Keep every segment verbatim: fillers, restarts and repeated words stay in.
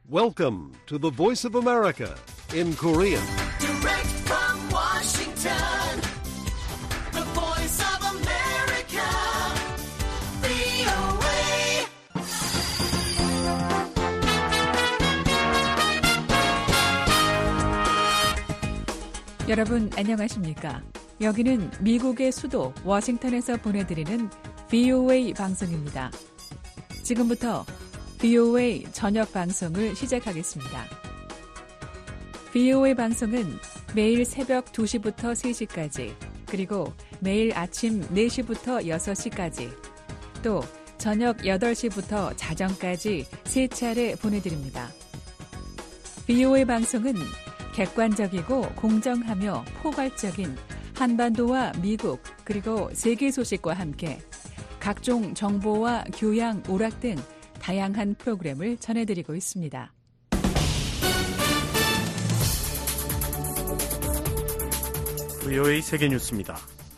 Welcome to the Voice of America in Korean. Direct from Washington, the Voice of America, 브이오에이. 여러분 안녕하십니까? 여기는 미국의 수도 워싱턴에서 보내드리는 브이오에이 방송입니다. 지금부터 브이오에이 저녁 방송을 시작하겠습니다. 브이오에이 방송은 매일 새벽 두 시부터 세 시까지, 그리고 매일 아침 네 시부터 여섯 시까지, 또 저녁 여덟 시부터 자정까지 세 차례 보내드립니다. 브이오에이 방송은 객관적이고 공정하며 포괄적인 한반도와 미국 그리고 세계 소식과 함께 각종 정보와 교양, 오락 등 다양한 프로그램을 전해드리고 있습니다. 브이오에이 세계뉴스입니다.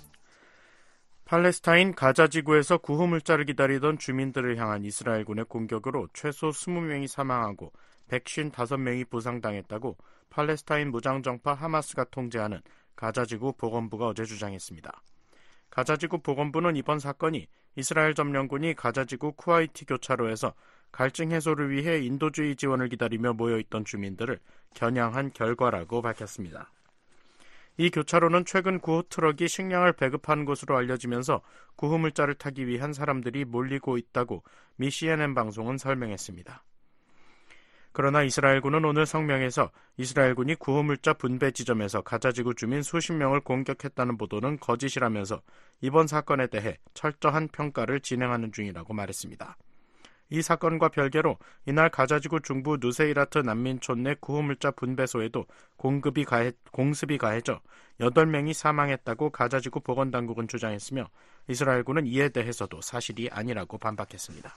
팔레스타인 가자 지구에서 구호 물자를 기다리던 주민들을 향한 이스라엘군의 공격으로 최소 이십 명이 사망하고 백오십오 명이 부상당했다고 팔레스타인 무장정파 하마스가 통제하는 가자지구 보건부가 어제 주장했습니다. 가자지구 보건부는 이번 사건이 이스라엘 점령군이 가자지구 쿠와이티 교차로에서 갈증 해소를 위해 인도주의 지원을 기다리며 모여있던 주민들을 겨냥한 결과라고 밝혔습니다. 이 교차로는 최근 구호 트럭이 식량을 배급한 곳으로 알려지면서 구호 물자를 타기 위한 사람들이 몰리고 있다고 미 씨엔엔 방송은 설명했습니다. 그러나 이스라엘군은 오늘 성명에서 이스라엘군이 구호물자 분배 지점에서 가자지구 주민 수십 명을 공격했다는 보도는 거짓이라면서 이번 사건에 대해 철저한 평가를 진행하는 중이라고 말했습니다. 이 사건과 별개로 이날 가자지구 중부 누세이라트 난민촌 내 구호물자 분배소에도 공급이 가해, 공습이 가해져 여덟 명이 사망했다고 가자지구 보건당국은 주장했으며 이스라엘군은 이에 대해서도 사실이 아니라고 반박했습니다.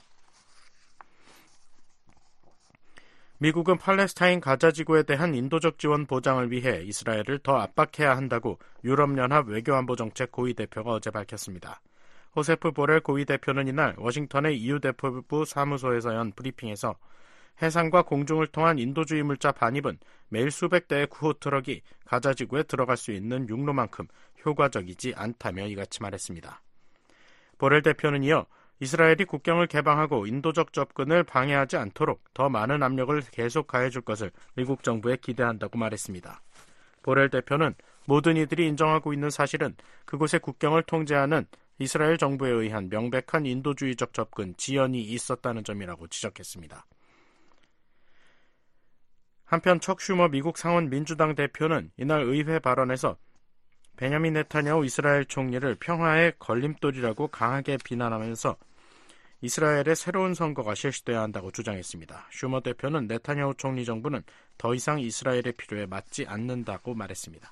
미국은 팔레스타인 가자지구에 대한 인도적 지원 보장을 위해 이스라엘을 더 압박해야 한다고 유럽연합 외교안보정책 고위대표가 어제 밝혔습니다. 호세프 보렐 고위대표는 이날 워싱턴의 이유 대표부 사무소에서 연 브리핑에서 해상과 공중을 통한 인도주의 물자 반입은 매일 수백 대의 구호 트럭이 가자지구에 들어갈 수 있는 육로만큼 효과적이지 않다며 이같이 말했습니다. 보렐 대표는 이어 이스라엘이 국경을 개방하고 인도적 접근을 방해하지 않도록 더 많은 압력을 계속 가해줄 것을 미국 정부에 기대한다고 말했습니다. 보렐 대표는 모든 이들이 인정하고 있는 사실은 그곳의 국경을 통제하는 이스라엘 정부에 의한 명백한 인도주의적 접근, 지연이 있었다는 점이라고 지적했습니다. 한편 척 슈머 미국 상원 민주당 대표는 이날 의회 발언에서 베냐민 네타냐후 이스라엘 총리를 평화의 걸림돌이라고 강하게 비난하면서 이스라엘의 새로운 선거가 실시돼야 한다고 주장했습니다. 슈머 대표는 네타냐후 총리 정부는 더 이상 이스라엘의 필요에 맞지 않는다고 말했습니다.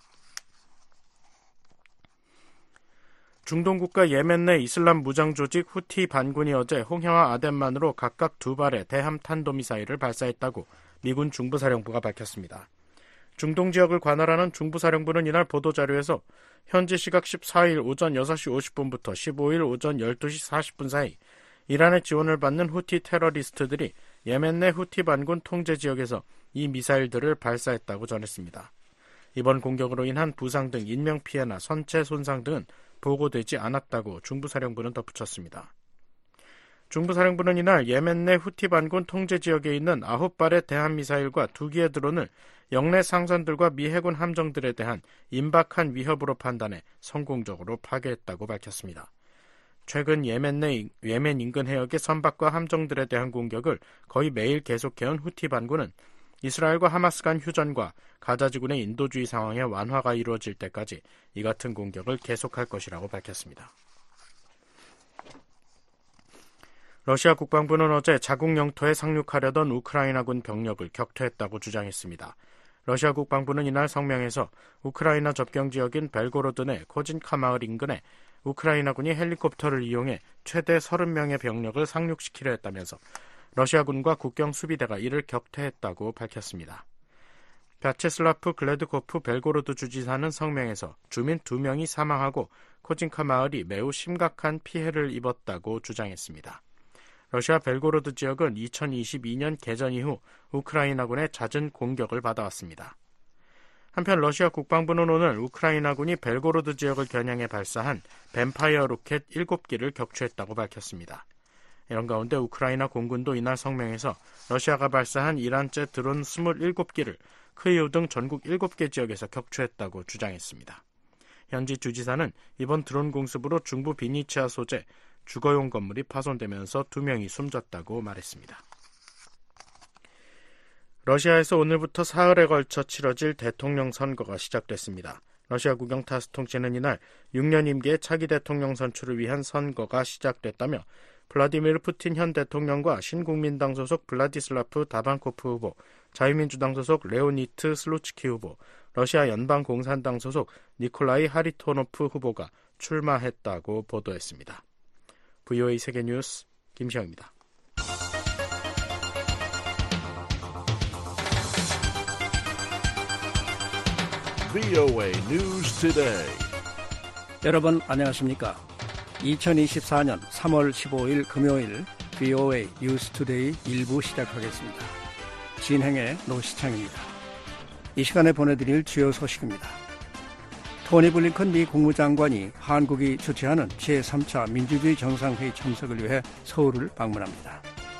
중동 국가 예멘 내 이슬람 무장 조직 후티 반군이 어제 홍해와 아덴만으로 각각 두 발의 대함 탄도미사일을 발사했다고 미군 중부사령부가 밝혔습니다. 중동 지역을 관할하는 중부사령부는 이날 보도자료에서 현지 시각 십사일 오전 여섯 시 오십 분부터 십오일 오전 열두 시 사십 분 사이 이란의 지원을 받는 후티 테러리스트들이 예멘 내 후티 반군 통제 지역에서 이 미사일들을 발사했다고 전했습니다. 이번 공격으로 인한 부상 등 인명피해나 선체 손상 등은 보고되지 않았다고 중부사령부는 덧붙였습니다. 중부사령부는 이날 예멘 내 후티 반군 통제 지역에 있는 아홉 발의 대한미사일과 두 개의 드론을 영내 상선들과 미 해군 함정들에 대한 임박한 위협으로 판단해 성공적으로 파괴했다고 밝혔습니다. 최근 예멘 내 예멘 인근 해역의 선박과 함정들에 대한 공격을 거의 매일 계속해온 후티 반군은 이스라엘과 하마스 간 휴전과 가자지구 내 인도주의 상황의 완화가 이루어질 때까지 이 같은 공격을 계속할 것이라고 밝혔습니다. 러시아 국방부는 어제 자국 영토에 상륙하려던 우크라이나군 병력을 격퇴했다고 주장했습니다. 러시아 국방부는 이날 성명에서 우크라이나 접경 지역인 벨고로드 내 코진카 마을 인근에 우크라이나군이 헬리콥터를 이용해 최대 서른 명의 병력을 상륙시키려 했다면서 러시아군과 국경 수비대가 이를 격퇴했다고 밝혔습니다. 벼체슬라프 글레드코프 벨고로드 주지사는 성명에서 주민 두 명이 사망하고 코진카 마을이 매우 심각한 피해를 입었다고 주장했습니다. 러시아 벨고로드 지역은 이천이십이 년 개전 이후 우크라이나군의 잦은 공격을 받아왔습니다. 한편 러시아 국방부는 오늘 우크라이나군이 벨고로드 지역을 겨냥해 발사한 뱀파이어 로켓 일곱 기를 격추했다고 밝혔습니다. 이런 가운데 우크라이나 공군도 이날 성명에서 러시아가 발사한 이란제 드론 이십칠 기를 크이우 등 전국 일곱 개 지역에서 격추했다고 주장했습니다. 현지 주지사는 이번 드론 공습으로 중부 비니치아 소재 주거용 건물이 파손되면서 두 명이 숨졌다고 말했습니다. 러시아에서 오늘부터 사흘에 걸쳐 치러질 대통령 선거가 시작됐습니다. 러시아 국영 타스 통신은 이날 육 년 임기의 차기 대통령 선출을 위한 선거가 시작됐다며 블라디미르 푸틴 현 대통령과 신국민당 소속 블라디슬라프 다반코프 후보, 자유민주당 소속 레오니트 슬루츠키 후보, 러시아 연방공산당 소속 니콜라이 하리토노프 후보가 출마했다고 보도했습니다. 브이오에이 세계뉴스 김시영입니다. 브이오에이 News Today. 여러분 안녕하십니까? 이천이십사 년 삼월 십오일 금요일 브이오에이 뉴스 투데이 일부 시작하겠습니다. 진행의 노시창입니다. 이 시간에 보내드릴 주요 소식입니다. 토니 블링컨 미 국무장관이 한국이 주최하는 제삼 차 민주주의 정상회의 참석을 위해 서울을 방문합니다.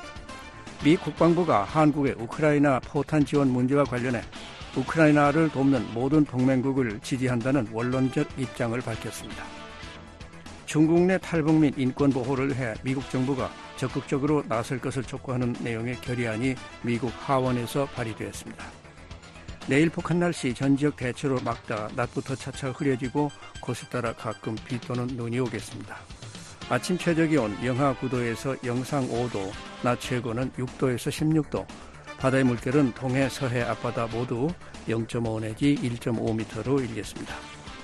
미 국방부가 한국의 우크라이나 포탄 지원 문제와 관련해 우크라이나를 돕는 모든 동맹국을 지지한다는 원론적 입장을 밝혔습니다. 중국 내 탈북 및 인권 보호를 위해 미국 정부가 적극적으로 나설 것을 촉구하는 내용의 결의안이 미국 하원에서 발의되었습니다. 내일 북한 날씨 전 지역 대체로 맑다 낮부터 차차 흐려지고 곳에 따라 가끔 비 또는 눈이 오겠습니다. 아침 최저기온 영하 구 도에서 영상 오 도, 낮 최고는 육 도에서 십육 도, 바다의 물결은 동해, 서해, 앞바다 모두 영 점 오 내지 일 점 오 미터로 일겠습니다.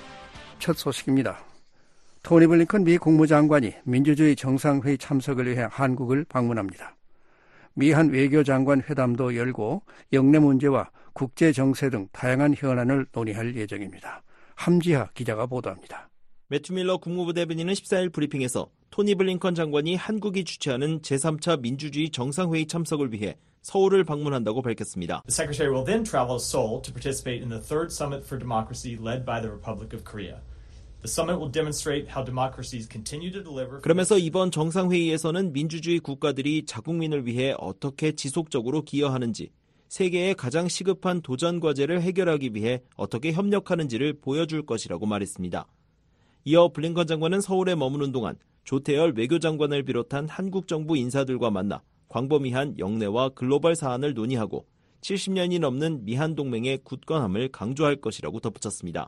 첫 소식입니다. 토니 블링컨 미 국무장관이 민주주의 정상회의 참석을 위해 한국을 방문합니다. 미한 외교장관 회담도 열고 영내 문제와 국제정세 등 다양한 현안을 논의할 예정입니다. 함지하 기자가 보도합니다. 매튜 밀러 국무부 대변인은 십사일 브리핑에서 토니 블링컨 장관이 한국이 주최하는 제삼 차 민주주의 정상회의 참석을 위해 서울을 방문한다고 밝혔습니다. The Secretary will then travel to Seoul to participate in the third Summit for Democracy led by the Republic of Korea. The summit will demonstrate how democracies continue to deliver. 그러면서 이번 정상회의에서는 민주주의 국가들이 자국민을 위해 어떻게 지속적으로 기여하는지, 세계의 가장 시급한 도전 과제를 해결하기 위해 어떻게 협력하는지를 보여줄 것이라고 말했습니다. 이어 블링컨 장관은 서울에 머무는 동안 조태열 외교장관을 비롯한 한국 정부 인사들과 만나 광범위한 영내와 글로벌 사안을 논의하고 칠십 년이 넘는 미한 동맹의 굳건함을 강조할 것이라고 덧붙였습니다.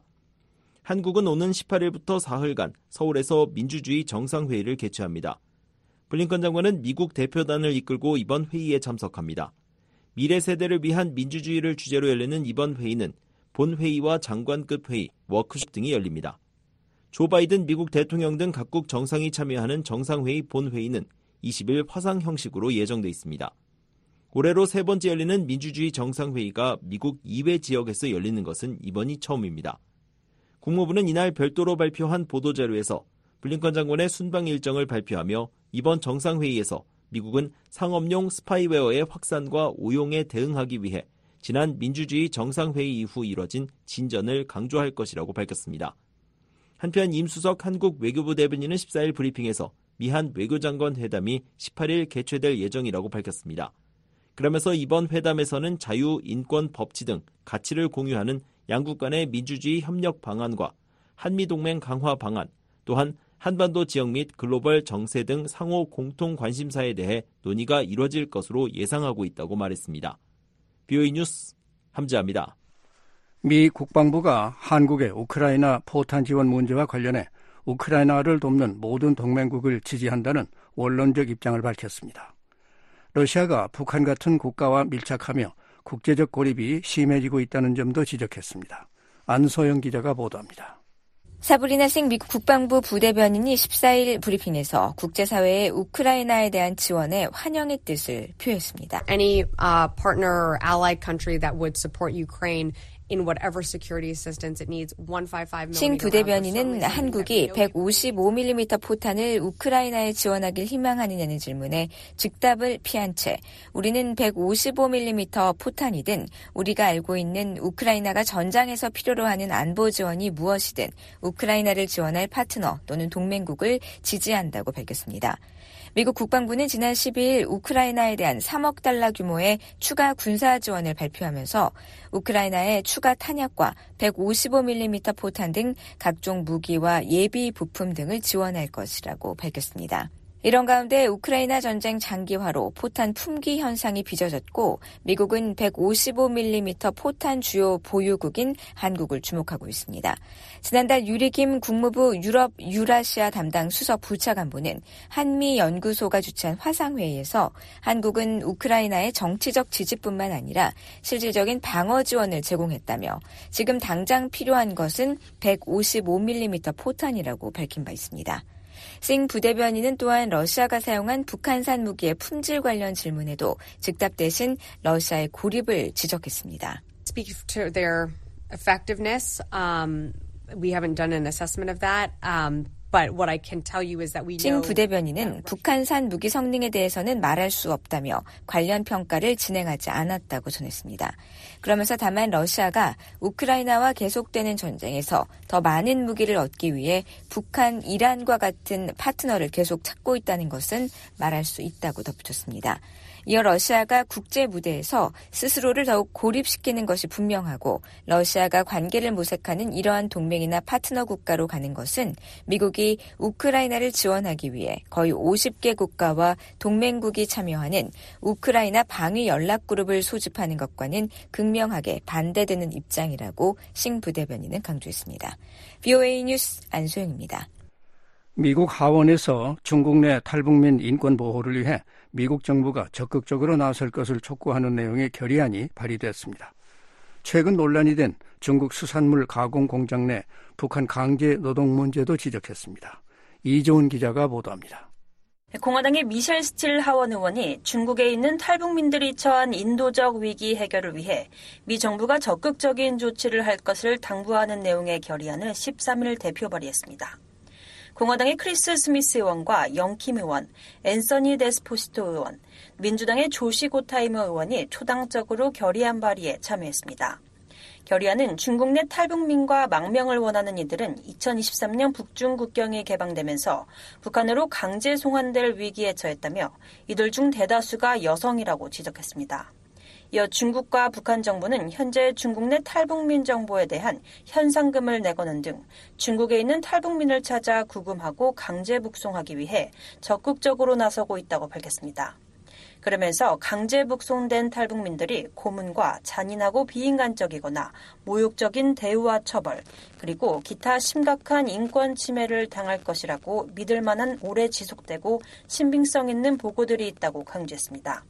한국은 오는 십팔일부터 사흘간 서울에서 민주주의 정상회의를 개최합니다. 블링컨 장관은 미국 대표단을 이끌고 이번 회의에 참석합니다. 미래 세대를 위한 민주주의를 주제로 열리는 이번 회의는 본회의와 장관급 회의, 워크숍 등이 열립니다. 조 바이든 미국 대통령 등 각국 정상이 참여하는 정상회의 본회의는 이십일 화상 형식으로 예정돼 있습니다. 올해로 세 번째 열리는 민주주의 정상회의가 미국 이외 지역에서 열리는 것은 이번이 처음입니다. 국무부는 이날 별도로 발표한 보도자료에서 블링컨 장관의 순방 일정을 발표하며 이번 정상회의에서 미국은 상업용 스파이웨어의 확산과 오용에 대응하기 위해 지난 민주주의 정상회의 이후 이뤄진 진전을 강조할 것이라고 밝혔습니다. 한편 임수석 한국 외교부 대변인은 십사일 브리핑에서 미한 외교장관 회담이 십팔일 개최될 예정이라고 밝혔습니다. 그러면서 이번 회담에서는 자유, 인권, 법치 등 가치를 공유하는 양국 간의 민주주의 협력 방안과 한미동맹 강화 방안, 또한 한반도 지역 및 글로벌 정세 등 상호 공통 관심사에 대해 논의가 이뤄질 것으로 예상하고 있다고 말했습니다. 브이오에이 뉴스 함지아입니다. 미 국방부가 한국의 우크라이나 포탄 지원 문제와 관련해 우크라이나를 돕는 모든 동맹국을 지지한다는 원론적 입장을 밝혔습니다. 러시아가 북한 같은 국가와 밀착하며 국제적 고립이 심해지고 있다는 점도 지적했습니다. 안소영 기자가 보도합니다. 사브리나 싱 미국 국방부 부대변인이 십사일 브리핑에서 국제사회의 우크라이나에 대한 지원에 환영의 뜻을 표했습니다. Any uh, partner or allied country that would support Ukraine 싱 부대변인은 한국이 백오십오 밀리미터 포탄을 우크라이나에 지원하길 희망하느냐는 질문에 즉답을 피한 채 우리는 백오십오 밀리미터 포탄이든 우리가 알고 있는 우크라이나가 전장에서 필요로 하는 안보 지원이 무엇이든 우크라이나를 지원할 파트너 또는 동맹국을 지지한다고 밝혔습니다. 미국 국방부는 지난 십이일 우크라이나에 대한 삼억 달러 규모의 추가 군사 지원을 발표하면서 우크라이나의 추가 탄약과 백오십오 밀리미터 포탄 등 각종 무기와 예비 부품 등을 지원할 것이라고 밝혔습니다. 이런 가운데 우크라이나 전쟁 장기화로 포탄 품귀 현상이 빚어졌고 미국은 백오십오 밀리미터 포탄 주요 보유국인 한국을 주목하고 있습니다. 지난달 유리김 국무부 유럽 유라시아 담당 수석 부차관보는 한미연구소가 주최한 화상회의에서 한국은 우크라이나의 정치적 지지뿐만 아니라 실질적인 방어 지원을 제공했다며 지금 당장 필요한 것은 백오십오 밀리미터 포탄이라고 밝힌 바 있습니다. 싱 부대변인은 또한 러시아가 사용한 북한산 무기의 품질 관련 질문에도 즉답 대신 러시아의 고립을 지적했습니다. Speak to their effectiveness. Um, we haven't done an assessment of that. Um, But what I can tell you is that we know. 싱 부대변인은 북한산 무기 성능에 대해서는 말할 수 없다며 관련 평가를 진행하지 않았다고 전했습니다. 그러면서 다만 러시아가 우크라이나와 계속되는 전쟁에서 더 많은 무기를 얻기 위해 북한, 이란과 같은 파트너를 계속 찾고 있다는 것은 말할 수 있다고 덧붙였습니다. 이어 러시아가 국제 무대에서 스스로를 더욱 고립시키는 것이 분명하고 러시아가 관계를 모색하는 이러한 동맹이나 파트너 국가로 가는 것은 미국이 우크라이나를 지원하기 위해 거의 오십 개 국가와 동맹국이 참여하는 우크라이나 방위 연락그룹을 소집하는 것과는 극명하게 반대되는 입장이라고 싱 부대변인은 강조했습니다. 브이오에이 뉴스 안소영입니다. 미국 하원에서 중국 내 탈북민 인권 보호를 위해 미국 정부가 적극적으로 나설 것을 촉구하는 내용의 결의안이 발의됐습니다. 최근 논란이 된 중국 수산물 가공 공장 내 북한 강제 노동 문제도 지적했습니다. 이조은 기자가 보도합니다. 공화당의 미셸 스틸 하원 의원이 중국에 있는 탈북민들이 처한 인도적 위기 해결을 위해 미 정부가 적극적인 조치를 할 것을 당부하는 내용의 결의안을 십삼일 대표 발의했습니다. 공화당의 크리스 스미스 의원과 영킴 의원, 앤서니 데스포시토 의원, 민주당의 조시 고타이머 의원이 초당적으로 결의안 발의에 참여했습니다. 결의안은 중국 내 탈북민과 망명을 원하는 이들은 이천이십삼년 북중 국경이 개방되면서 북한으로 강제 송환될 위기에 처했다며 이들 중 대다수가 여성이라고 지적했습니다. 이어 중국과 북한 정부는 현재 중국 내 탈북민 정보에 대한 현상금을 내거는 등 중국에 있는 탈북민을 찾아 구금하고 강제 북송하기 위해 적극적으로 나서고 있다고 밝혔습니다. 그러면서 강제 북송된 탈북민들이 고문과 잔인하고 비인간적이거나 모욕적인 대우와 처벌, 그리고 기타 심각한 인권 침해를 당할 것이라고 믿을 만한 오래 지속되고 신빙성 있는 보고들이 있다고 강조했습니다.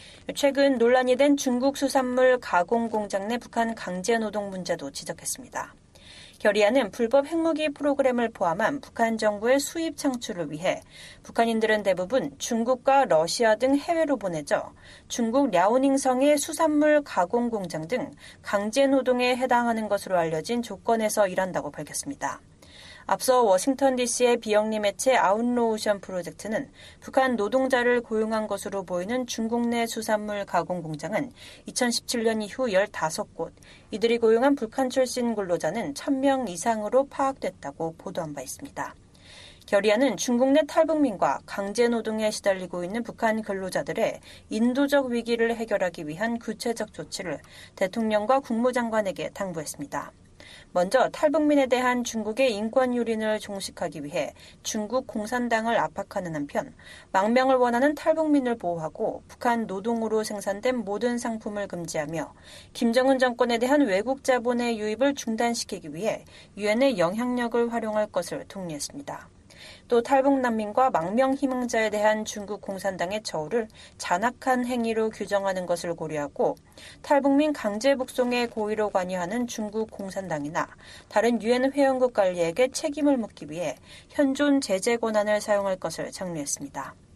최근 논란이 된 중국 수산물 가공 공장 내 북한 강제 노동 문제도 지적했습니다. 결의안은 불법 핵무기 프로그램을 포함한 북한 정부의 수입 창출을 위해 북한인들은 대부분 중국과 러시아 등 해외로 보내져 중국 랴오닝성의 수산물 가공 공장 등 강제 노동에 해당하는 것으로 알려진 조건에서 일한다고 밝혔습니다. 앞서 워싱턴 디씨의 비영리 매체 아웃로오션 프로젝트는 북한 노동자를 고용한 것으로 보이는 중국 내 수산물 가공 공장은 이천십칠년 이후 열다섯 곳, 이들이 고용한 북한 출신 근로자는 천 명 이상으로 파악됐다고 보도한 바 있습니다. 결의안은 중국 내 탈북민과 강제 노동에 시달리고 있는 북한 근로자들의 인도적 위기를 해결하기 위한 구체적 조치를 대통령과 국무장관에게 당부했습니다. 먼저 탈북민에 대한 중국의 인권 유린을 종식하기 위해 중국 공산당을 압박하는 한편 망명을 원하는 탈북민을 보호하고 북한 노동으로 생산된 모든 상품을 금지하며 김정은 정권에 대한 외국 자본의 유입을 중단시키기 위해 유엔의 영향력을 활용할 것을 독려했습니다. 또 탈북 난민과 망명 희망자에 대한 중국 공산당의 처우를 잔악한 행위로 규정하는 것을 고려하고 탈북민 강제 북송에 고의로 관여하는 중국 공산당이나 다른 유엔 회원국 관리에게 책임을 묻기 위해 현존 제재 권한을 사용할 것을 장려했습니다.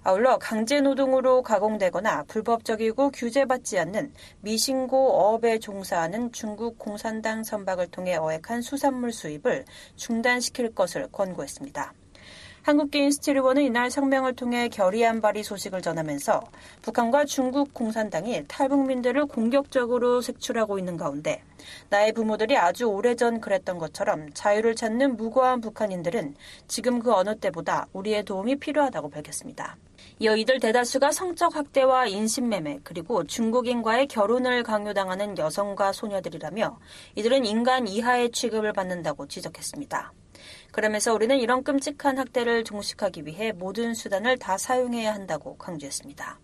아울러 강제노동으로 가공되거나 불법적이고 규제받지 않는 미신고 어업에 종사하는 중국 공산당 선박을 통해 어획한 수산물 수입을 중단시킬 것을 권고했습니다. 한국계인 스티리원은 이날 성명을 통해 결의안 발의 소식을 전하면서 북한과 중국 공산당이 탈북민들을 공격적으로 색출하고 있는 가운데 나의 부모들이 아주 오래전 그랬던 것처럼 자유를 찾는 무고한 북한인들은 지금 그 어느 때보다 우리의 도움이 필요하다고 밝혔습니다. 이어 이들 대다수가 성적 학대와 인신매매 그리고 중국인과의 결혼을 강요당하는 여성과 소녀들이라며 이들은 인간 이하의 취급을 받는다고 지적했습니다. 그러면서 우리는 이런 끔찍한 학대를 종식하기 위해 모든 수단을 다 사용해야 한다고 강조했습니다.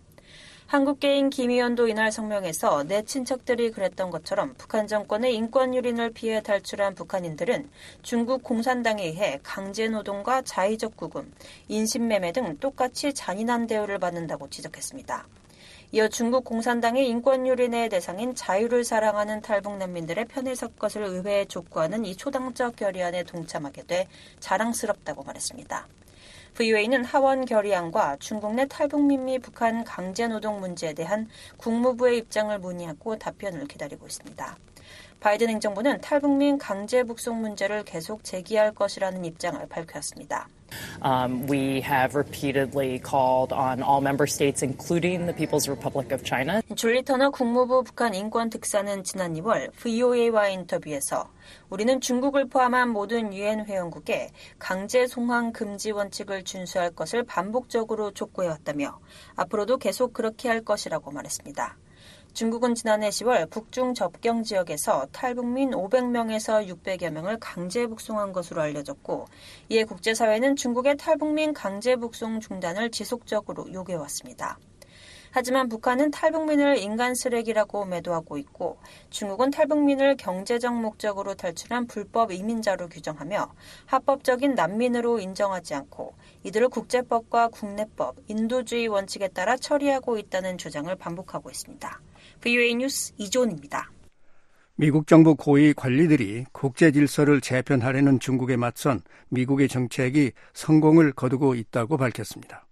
한국계인 김 의원도 이날 성명에서 내 친척들이 그랬던 것처럼 북한 정권의 인권 유린을 피해 탈출한 북한인들은 중국 공산당에 의해 강제노동과 자의적 구금, 인신매매 등 똑같이 잔인한 대우를 받는다고 지적했습니다. 이어 중국 공산당의 인권 유린의 대상인 자유를 사랑하는 탈북 난민들의 편에 설 것을 의회에 촉구하는 이 초당적 결의안에 동참하게 돼 자랑스럽다고 말했습니다. 브이오에이는 하원 결의안과 중국 내 탈북민 및 북한 강제노동 문제에 대한 국무부의 입장을 문의하고 답변을 기다리고 있습니다. 바이든 행정부는 탈북민 강제 북송 문제를 계속 제기할 것이라는 입장을 밝혔습니다. Um, we have repeatedly called on all member states, including the People's Republic of China. 줄리 터너 국무부 북한 인권 특사는 지난 이월 브이오에이와의 인터뷰에서 우리는 중국을 포함한 모든 유엔 회원국에 강제 송환 금지 원칙을 준수할 것을 반복적으로 촉구해왔다며 앞으로도 계속 그렇게 할 것이라고 말했습니다. 중국은 지난해 시월 북중 접경 지역에서 탈북민 오백 명에서 육백여 명을 강제 북송한 것으로 알려졌고 이에 국제사회는 중국의 탈북민 강제 북송 중단을 지속적으로 요구해왔습니다. 하지만 북한은 탈북민을 인간 쓰레기라고 매도하고 있고 중국은 탈북민을 경제적 목적으로 탈출한 불법 이민자로 규정하며 합법적인 난민으로 인정하지 않고 이들을 국제법과 국내법, 인도주의 원칙에 따라 처리하고 있다는 주장을 반복하고 있습니다. 브이오에이 뉴스 이존입니다. 미국 정부 고위 관리들이 국제 질서를 재편하려는 중국에 맞선 미국의 정책이 성공을 거두고 있다고 밝혔습니다.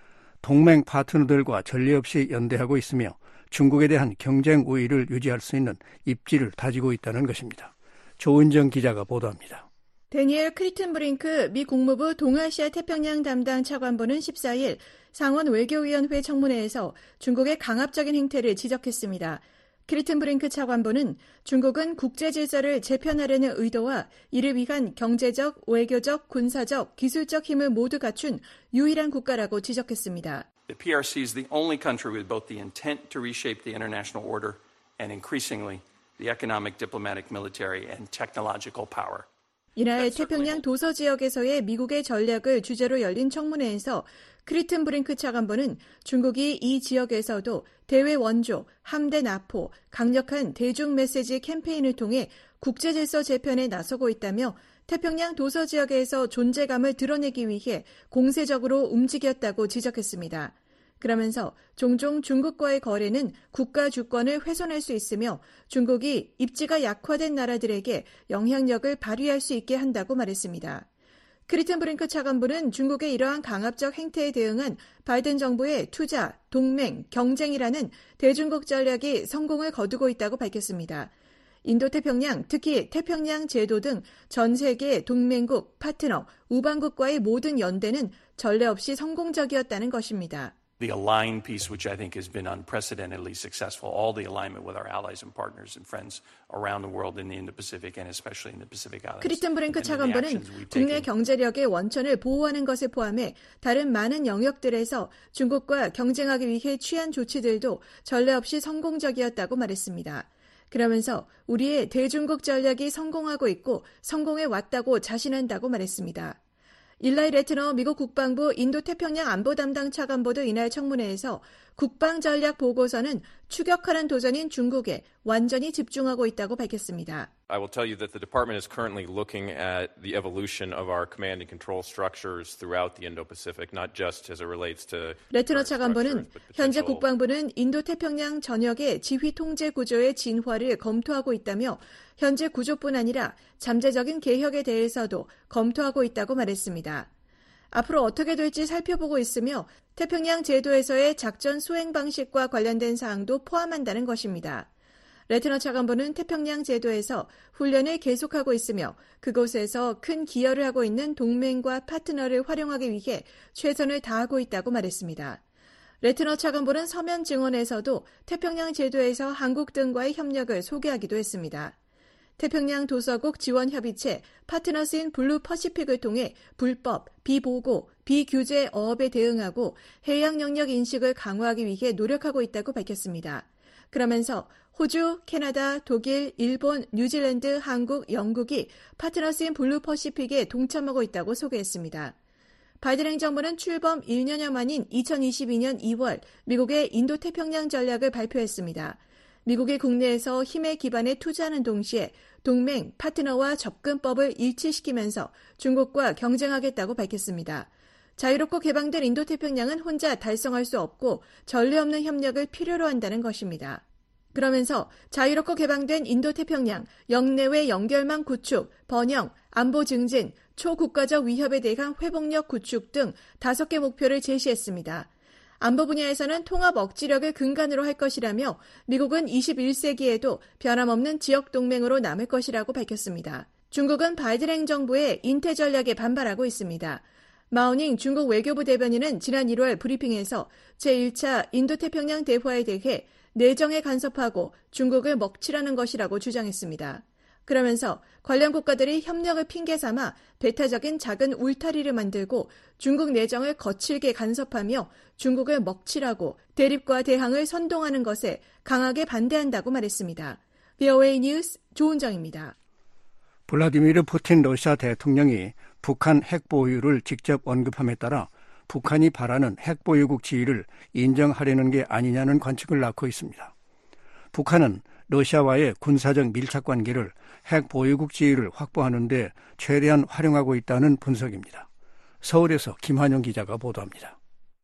동맹 파트너들과 전례 없이 연대하고 있으며 중국에 대한 경쟁 우위를 유지할 수 있는 입지를 다지고 있다는 것입니다. 조은정 기자가 보도합니다. 데니엘 크리튼브링크 미 국무부 동아시아 태평양 담당 차관보는 십사일 상원 외교위원회 청문회에서 중국의 강압적인 행태를 지적했습니다. 크리튼브링크 차관보는 중국은 국제 질서를 재편하려는 의도와 이를 위한 경제적, 외교적, 군사적, 기술적 힘을 모두 갖춘 유일한 국가라고 지적했습니다. The 피알씨 is the only country with both the intent to reshape the international order and increasingly the economic, diplomatic, military and technological power. 이날 태평양 도서 지역에서의 미국의 전략을 주제로 열린 청문회에서 크리튼브링크 차관보는 중국이 이 지역에서도 대외 원조, 함대 나포, 강력한 대중 메시지 캠페인을 통해 국제질서 재편에 나서고 있다며 태평양 도서 지역에서 존재감을 드러내기 위해 공세적으로 움직였다고 지적했습니다. 그러면서 종종 중국과의 거래는 국가 주권을 훼손할 수 있으며 중국이 입지가 약화된 나라들에게 영향력을 발휘할 수 있게 한다고 말했습니다. 크리튼브링크 차관보는 중국의 이러한 강압적 행태에 대응한 바이든 정부의 투자, 동맹, 경쟁이라는 대중국 전략이 성공을 거두고 있다고 밝혔습니다. 인도태평양, 특히 태평양 제도 등 전 세계 동맹국, 파트너, 우방국과의 모든 연대는 전례 없이 성공적이었다는 것입니다. The align piece, which I think has been unprecedentedly successful, all the alignment with our allies and partners and friends around the world in the Indo-Pacific and especially in the Pacific Islands. 크리튼브링크 차관보는 국내 경제력의 원천을 보호하는 것을 포함해 다른 많은 영역들에서 중국과 경쟁하기 위해 취한 조치들도 전례 없이 성공적이었다고 말했습니다. 그러면서 우리의 대중국 전략이 성공하고 있고 성공해 왔다고 자신한다고 말했습니다. 일라이 레트너 미국 국방부 인도태평양 안보 담당 차관보도 이날 청문회에서 국방전략 보고서는 추격하는 도전인 중국에 완전히 집중하고 있다고 밝혔습니다. I will tell you that the department is currently looking at the evolution of our command and control structures throughout the Indo-Pacific, not just as it relates to. 레트너 차관보는 현재 국방부는 인도태평양 전역의 지휘 통제 구조의 진화를 검토하고 있다며 현재 구조뿐 아니라 잠재적인 개혁에 대해서도 검토하고 있다고 말했습니다. 앞으로 어떻게 될지 살펴보고 있으며 태평양 제도에서의 작전 수행 방식과 관련된 사항도 포함한다는 것입니다. 레트너 차관보는 태평양 제도에서 훈련을 계속하고 있으며 그곳에서 큰 기여를 하고 있는 동맹과 파트너를 활용하기 위해 최선을 다하고 있다고 말했습니다. 레트너 차관보는 서면 증언에서도 태평양 제도에서 한국 등과의 협력을 소개하기도 했습니다. 태평양 도서국 지원협의체 파트너스인 블루 퍼시픽을 통해 불법, 비보고, 비규제 어업에 대응하고 해양 영역 인식을 강화하기 위해 노력하고 있다고 밝혔습니다. 그러면서 호주, 캐나다, 독일, 일본, 뉴질랜드, 한국, 영국이 파트너스인 블루 퍼시픽에 동참하고 있다고 소개했습니다. 바이든 행정부는 출범 일 년여 만인 이천이십이년 이월 미국의 인도태평양 전략을 발표했습니다. 미국이 국내에서 힘의 기반에 투자하는 동시에 동맹, 파트너와 접근법을 일치시키면서 중국과 경쟁하겠다고 밝혔습니다. 자유롭고 개방된 인도태평양은 혼자 달성할 수 없고 전례 없는 협력을 필요로 한다는 것입니다. 그러면서 자유롭고 개방된 인도태평양, 영내외 연결망 구축, 번영, 안보 증진, 초국가적 위협에 대한 회복력 구축 등 다섯 개 목표를 제시했습니다. 안보 분야에서는 통합 억지력을 근간으로 할 것이라며 미국은 이십일 세기에도 변함없는 지역 동맹으로 남을 것이라고 밝혔습니다. 중국은 바이든 행정부의 인태 전략에 반발하고 있습니다. 마오닝 중국 외교부 대변인은 지난 일월 브리핑에서 제일 차 인도태평양 대화에 대해 내정에 간섭하고 중국을 먹칠하는 것이라고 주장했습니다. 그러면서 관련 국가들이 협력을 핑계 삼아 배타적인 작은 울타리를 만들고 중국 내정을 거칠게 간섭하며 중국을 먹칠하고 대립과 대항을 선동하는 것에 강하게 반대한다고 말했습니다. 브이오에이 뉴스 조은정입니다. 블라디미르 푸틴 러시아 대통령이 북한 핵 보유를 직접 언급함에 따라 북한이 바라는 핵 보유국 지위를 인정하려는 게 아니냐는 관측을 낳고 있습니다. 북한은 러시아와의 군사적 밀착 관계를 핵 보유국 지위를 확보하는 데 최대한 활용하고 있다는 분석입니다. 서울에서 김환영 기자가 보도합니다.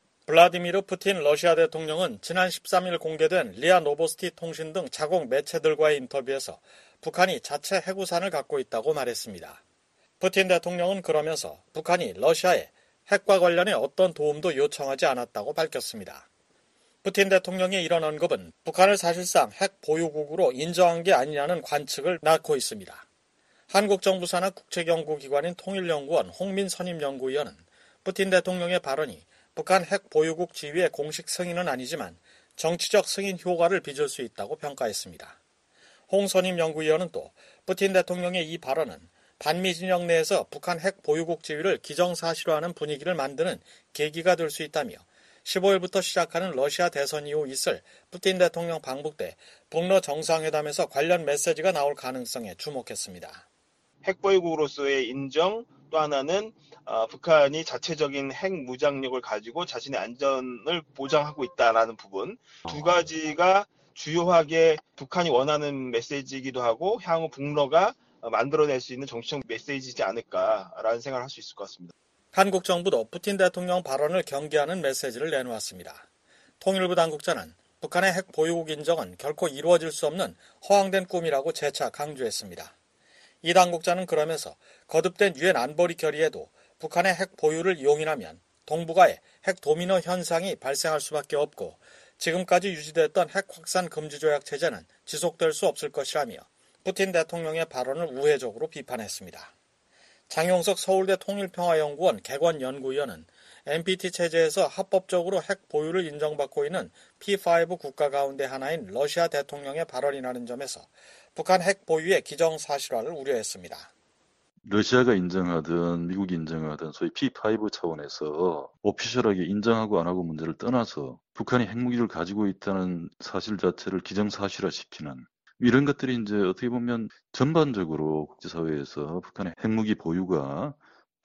블라디미르 푸틴 러시아 대통령은 지난 십삼일 공개된 리아 노보스티 통신 등 자국 매체들과의 인터뷰에서 북한이 자체 핵우산을 갖고 있다고 말했습니다. 푸틴 대통령은 그러면서 북한이 러시아에 핵과 관련해 어떤 도움도 요청하지 않았다고 밝혔습니다. 푸틴 대통령의 이런 언급은 북한을 사실상 핵 보유국으로 인정한 게 아니냐는 관측을 낳고 있습니다. 한국 정부 산하 국책연구기관인 통일연구원 홍민 선임연구위원은 푸틴 대통령의 발언이 북한 핵 보유국 지위의 공식 승인은 아니지만 정치적 승인 효과를 빚을 수 있다고 평가했습니다. 홍 선임연구위원은 또 푸틴 대통령의 이 발언은 반미 진영 내에서 북한 핵 보유국 지위를 기정사실화하는 분위기를 만드는 계기가 될 수 있다며 십오일부터 시작하는 러시아 대선 이후 있을 푸틴 대통령 방북 때 북러 정상회담에서 관련 메시지가 나올 가능성에 주목했습니다. 핵보유국으로서의 인정, 또 하나는 어, 북한이 자체적인 핵 무장력을 가지고 자신의 안전을 보장하고 있다는 부분, 두 가지가 주요하게 북한이 원하는 메시지이기도 하고 향후 북러가 만들어낼 수 있는 정치적 메시지이지 않을까라는 생각을 할 수 있을 것 같습니다. 한국 정부도 푸틴 대통령 발언을 경계하는 메시지를 내놓았습니다. 통일부 당국자는 북한의 핵 보유국 인정은 결코 이루어질 수 없는 허황된 꿈이라고 재차 강조했습니다. 이 당국자는 그러면서 거듭된 유엔 안보리 결의에도 북한의 핵 보유를 용인하면 동북아에 핵 도미노 현상이 발생할 수밖에 없고 지금까지 유지됐던 핵 확산 금지 조약 체제는 지속될 수 없을 것이라며 푸틴 대통령의 발언을 우회적으로 비판했습니다. 장용석 서울대 통일평화연구원 객원연구위원은 엔피티 체제에서 합법적으로 핵 보유를 인정받고 있는 피 파이브 국가 가운데 하나인 러시아 대통령의 발언이라는 점에서 북한 핵 보유의 기정사실화를 우려했습니다. 러시아가 인정하든 미국이 인정하든 소위 피 파이브 차원에서 오피셜하게 인정하고 안 하고 문제를 떠나서 북한이 핵무기를 가지고 있다는 사실 자체를 기정사실화시키는 이런 것들이 이제 어떻게 보면 전반적으로 국제사회에서 북한의 핵무기 보유가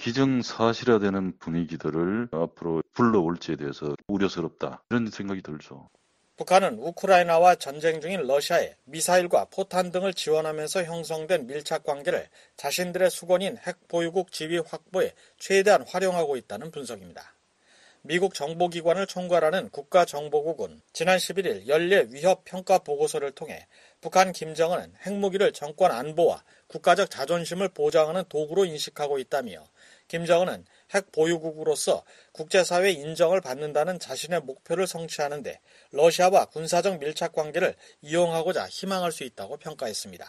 기정사실화되는 분위기들을 앞으로 불러올지에 대해서 우려스럽다 이런 생각이 들죠. 북한은 우크라이나와 전쟁 중인 러시아에 미사일과 포탄 등을 지원하면서 형성된 밀착 관계를 자신들의 수건인 핵 보유국 지위 확보에 최대한 활용하고 있다는 분석입니다. 미국 정보기관을 총괄하는 국가정보국은 지난 십일일 연례 위협평가 보고서를 통해 북한 김정은은 핵무기를 정권 안보와 국가적 자존심을 보장하는 도구로 인식하고 있다며 김정은은 핵 보유국으로서 국제사회 인정을 받는다는 자신의 목표를 성취하는 데 러시아와 군사적 밀착 관계를 이용하고자 희망할 수 있다고 평가했습니다.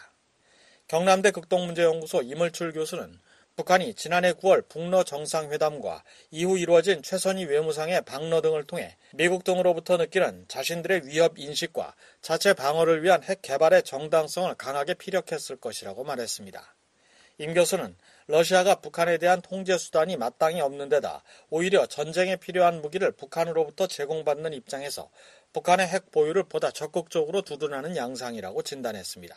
경남대 극동문제연구소 이물출 교수는 북한이 지난해 구월 북러 정상회담과 이후 이루어진 최선희 외무상의 방러 등을 통해 미국 등으로부터 느끼는 자신들의 위협 인식과 자체 방어를 위한 핵 개발의 정당성을 강하게 피력했을 것이라고 말했습니다. 임 교수는 러시아가 북한에 대한 통제 수단이 마땅히 없는 데다 오히려 전쟁에 필요한 무기를 북한으로부터 제공받는 입장에서 북한의 핵 보유를 보다 적극적으로 두둔하는 양상이라고 진단했습니다.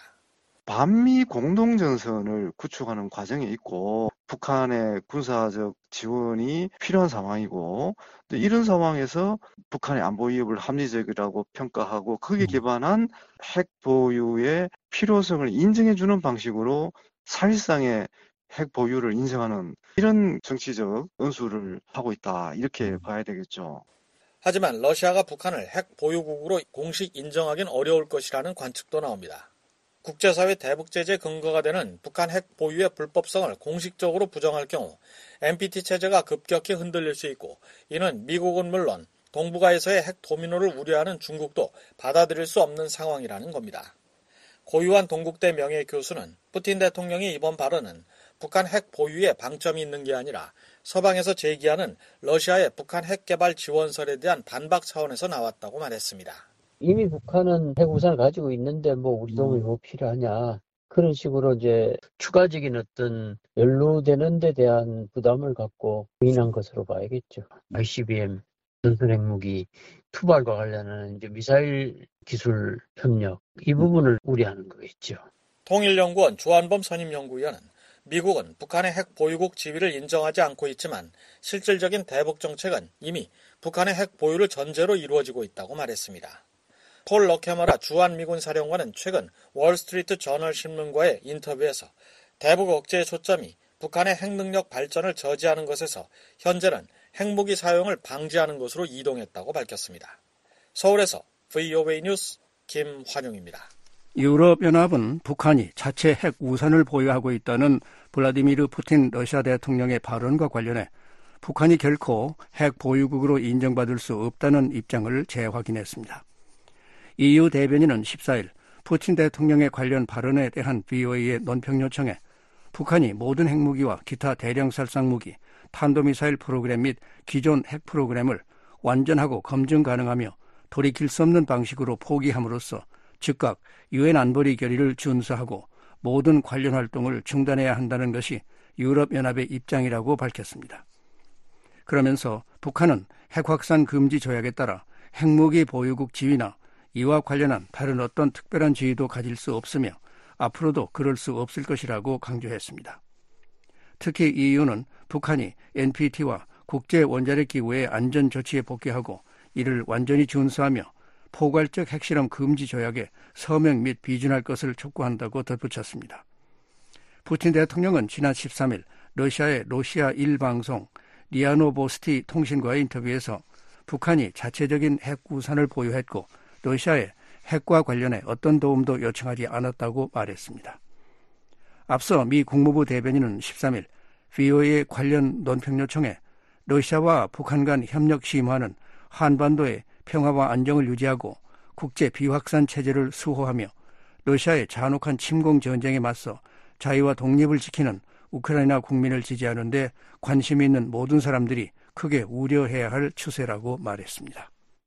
반미 공동전선을 구축하는 과정에 있고 북한의 군사적 지원이 필요한 상황이고 또 이런 상황에서 북한의 안보 위협을 합리적이라고 평가하고 거기에 기반한 핵 보유의 필요성을 인정해주는 방식으로 사실상의 핵 보유를 인정하는 이런 정치적 은수를 하고 있다 이렇게 봐야 되겠죠. 하지만 러시아가 북한을 핵 보유국으로 공식 인정하긴 어려울 것이라는 관측도 나옵니다. 국제사회 대북 제재 근거가 되는 북한 핵 보유의 불법성을 공식적으로 부정할 경우 엔피티 체제가 급격히 흔들릴 수 있고 이는 미국은 물론 동북아에서의 핵 도미노를 우려하는 중국도 받아들일 수 없는 상황이라는 겁니다. 고유한 동국대 명예 교수는 푸틴 대통령의 이번 발언은 북한 핵 보유에 방점이 있는 게 아니라 서방에서 제기하는 러시아의 북한 핵 개발 지원설에 대한 반박 차원에서 나왔다고 말했습니다. 이미 북한은 핵우산을 가지고 있는데 뭐 우리 도움이 뭐 필요하냐 그런 식으로 이제 추가적인 어떤 연루되는 데 대한 부담을 갖고 부인한 것으로 봐야겠죠. 아이씨비엠 전술 핵무기 투발과 관련한 이제 미사일 기술 협력 이 부분을 우려하는 거겠죠. 통일연구원 조한범 선임연구위원은 미국은 북한의 핵 보유국 지위를 인정하지 않고 있지만 실질적인 대북 정책은 이미 북한의 핵 보유를 전제로 이루어지고 있다고 말했습니다. 폴 러케머라 주한미군 사령관은 최근 월스트리트 저널 신문과의 인터뷰에서 대북 억제의 초점이 북한의 핵능력 발전을 저지하는 것에서 현재는 핵무기 사용을 방지하는 것으로 이동했다고 밝혔습니다. 서울에서 브이오에이 뉴스 김환용입니다. 유럽연합은 북한이 자체 핵 우산을 보유하고 있다는 블라디미르 푸틴 러시아 대통령의 발언과 관련해 북한이 결코 핵 보유국으로 인정받을 수 없다는 입장을 재확인했습니다. 이유 대변인은 십사일 푸틴 대통령의 관련 발언에 대한 브이오에이의 논평 요청에 북한이 모든 핵무기와 기타 대량 살상 무기, 탄도미사일 프로그램 및 기존 핵 프로그램을 완전하고 검증 가능하며 돌이킬 수 없는 방식으로 포기함으로써 즉각 유엔 안보리 결의를 준수하고 모든 관련 활동을 중단해야 한다는 것이 유럽연합의 입장이라고 밝혔습니다. 그러면서 북한은 핵 확산 금지 조약에 따라 핵무기 보유국 지위나 이와 관련한 다른 어떤 특별한 지위도 가질 수 없으며 앞으로도 그럴 수 없을 것이라고 강조했습니다. 특히 이유는 북한이 엔피티와 국제원자력기구의 안전조치에 복귀하고 이를 완전히 준수하며 포괄적 핵실험 금지 조약에 서명 및 비준할 것을 촉구한다고 덧붙였습니다. 푸틴 대통령은 지난 십삼일 러시아의 러시아 일 방송 리아노보스티 통신과의 인터뷰에서 북한이 자체적인 핵 우산을 보유했고 러시아의 핵과 관련해 어떤 도움도 요청하지 않았다고 말했습니다. 앞서 미 국무부 대변인은 십삼일 브이오에이의 관련 논평 요청에 러시아와 북한 간 협력 심화는 한반도의 평화와 안정을 유지하고 국제 비확산 체제를 수호하며 러시아의 잔혹한 침공 전쟁에 맞서 자유와 독립을 지키는 우크라이나 국민을 지지하는 데 관심이 있는 모든 사람들이 크게 우려해야 할 추세라고 말했습니다.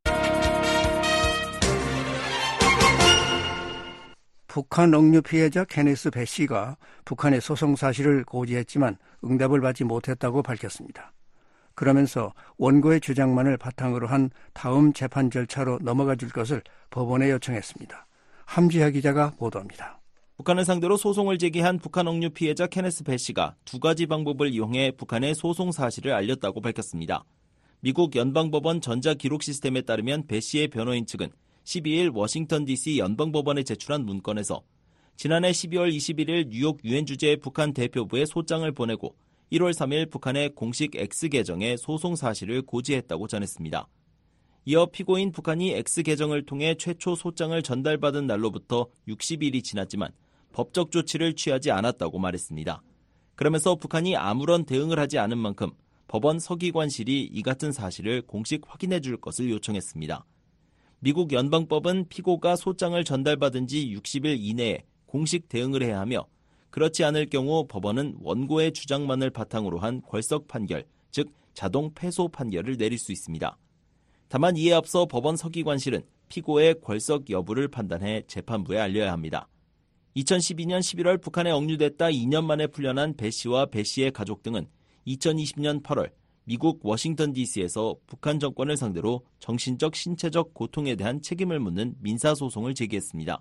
북한 억류 피해자 케네스 배 씨가 북한의 소송 사실을 고지했지만 응답을 받지 못했다고 밝혔습니다. 그러면서 원고의 주장만을 바탕으로 한 다음 재판 절차로 넘어가 줄 것을 법원에 요청했습니다. 함지하 기자가 보도합니다. 북한을 상대로 소송을 제기한 북한 억류 피해자 케네스 배 씨가 두 가지 방법을 이용해 북한의 소송 사실을 알렸다고 밝혔습니다. 미국 연방법원 전자기록 시스템에 따르면 배 씨의 변호인 측은 십이일 워싱턴 디씨 연방법원에 제출한 문건에서 지난해 십이월 이십일일 뉴욕 유엔 주재의 북한 대표부에 소장을 보내고 일월 삼일 북한의 공식 X 계정에 소송 사실을 고지했다고 전했습니다. 이어 피고인 북한이 X 계정을 통해 최초 소장을 전달받은 날로부터 육십일이 지났지만 법적 조치를 취하지 않았다고 말했습니다. 그러면서 북한이 아무런 대응을 하지 않은 만큼 법원 서기관실이 이 같은 사실을 공식 확인해 줄 것을 요청했습니다. 미국 연방법은 피고가 소장을 전달받은 지 육십 일 이내에 공식 대응을 해야 하며 그렇지 않을 경우 법원은 원고의 주장만을 바탕으로 한 궐석 판결, 즉 자동 패소 판결을 내릴 수 있습니다. 다만 이에 앞서 법원 서기관실은 피고의 궐석 여부를 판단해 재판부에 알려야 합니다. 이천십이 년 십일월 북한에 억류됐다 이 년 만에 풀려난 배 씨와 배 씨의 가족 등은 이천이십 년 팔월 미국 워싱턴 디씨에서 북한 정권을 상대로 정신적, 신체적 고통에 대한 책임을 묻는 민사소송을 제기했습니다.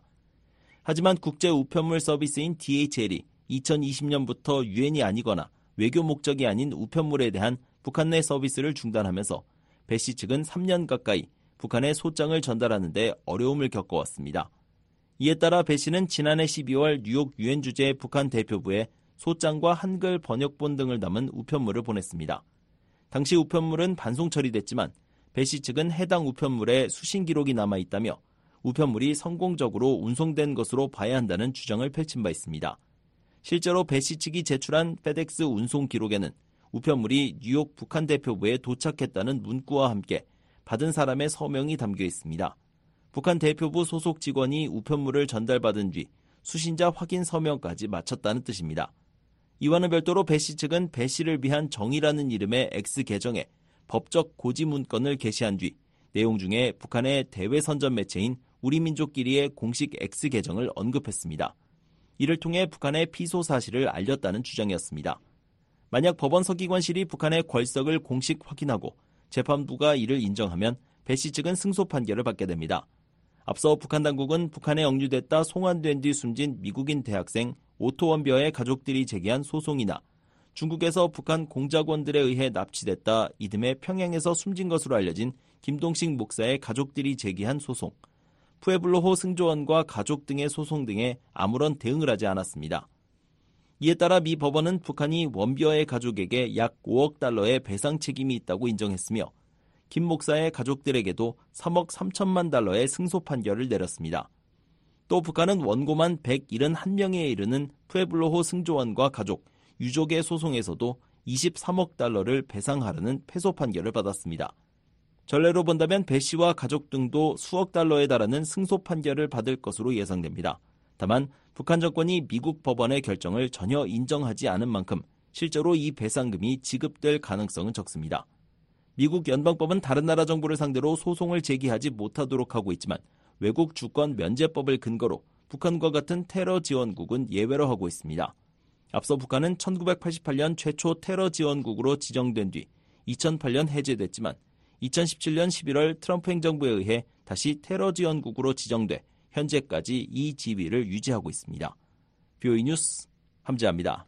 하지만 국제 우편물 서비스인 디에이치엘이 이천이십 년부터 유엔이 아니거나 외교 목적이 아닌 우편물에 대한 북한 내 서비스를 중단하면서 배 씨 측은 삼 년 가까이 북한에 소장을 전달하는 데 어려움을 겪어왔습니다. 이에 따라 배 씨는 지난해 십이월 뉴욕 유엔 주재 북한 대표부에 소장과 한글 번역본 등을 담은 우편물을 보냈습니다. 당시 우편물은 반송 처리됐지만 배 씨 측은 해당 우편물에 수신 기록이 남아있다며 우편물이 성공적으로 운송된 것으로 봐야 한다는 주장을 펼친 바 있습니다. 실제로 배 씨 측이 제출한 페덱스 운송 기록에는 우편물이 뉴욕 북한 대표부에 도착했다는 문구와 함께 받은 사람의 서명이 담겨 있습니다. 북한 대표부 소속 직원이 우편물을 전달받은 뒤 수신자 확인 서명까지 마쳤다는 뜻입니다. 이와는 별도로 배 씨 측은 배 씨를 위한 정의라는 이름의 X 계정에 법적 고지 문건을 게시한 뒤 내용 중에 북한의 대외 선전 매체인 우리민족끼리의 공식 X 계정을 언급했습니다. 이를 통해 북한의 피소 사실을 알렸다는 주장이었습니다. 만약 법원 서기관실이 북한의 궐석을 공식 확인하고 재판부가 이를 인정하면 배 씨 측은 승소 판결을 받게 됩니다. 앞서 북한 당국은 북한에 억류됐다 송환된 뒤 숨진 미국인 대학생 오토원벼의 가족들이 제기한 소송이나 중국에서 북한 공작원들에 의해 납치됐다 이듬해 평양에서 숨진 것으로 알려진 김동식 목사의 가족들이 제기한 소송, 푸에블로호 승조원과 가족 등의 소송 등에 아무런 대응을 하지 않았습니다. 이에 따라 미 법원은 북한이 원벼의 가족에게 약 오억 달러의 배상 책임이 있다고 인정했으며 김 목사의 가족들에게도 삼억 삼천만 달러의 승소 판결을 내렸습니다. 또 북한은 원고만 백칠십일 명에 이르는 푸에블로호 승조원과 가족, 유족의 소송에서도 이십삼억 달러를 배상하라는 패소 판결을 받았습니다. 전례로 본다면 배 씨와 가족 등도 수억 달러에 달하는 승소 판결을 받을 것으로 예상됩니다. 다만 북한 정권이 미국 법원의 결정을 전혀 인정하지 않은 만큼 실제로 이 배상금이 지급될 가능성은 적습니다. 미국 연방법은 다른 나라 정부를 상대로 소송을 제기하지 못하도록 하고 있지만 외국 주권 면제법을 근거로 북한과 같은 테러 지원국은 예외로 하고 있습니다. 앞서 북한은 천구백팔십팔 년 최초 테러 지원국으로 지정된 뒤 이천팔 년 해제됐지만 이천십칠 년 십일월 트럼프 행정부에 의해 다시 테러 지원국으로 지정돼 현재까지 이 지위를 유지하고 있습니다. 비오이 뉴스 함재합니다.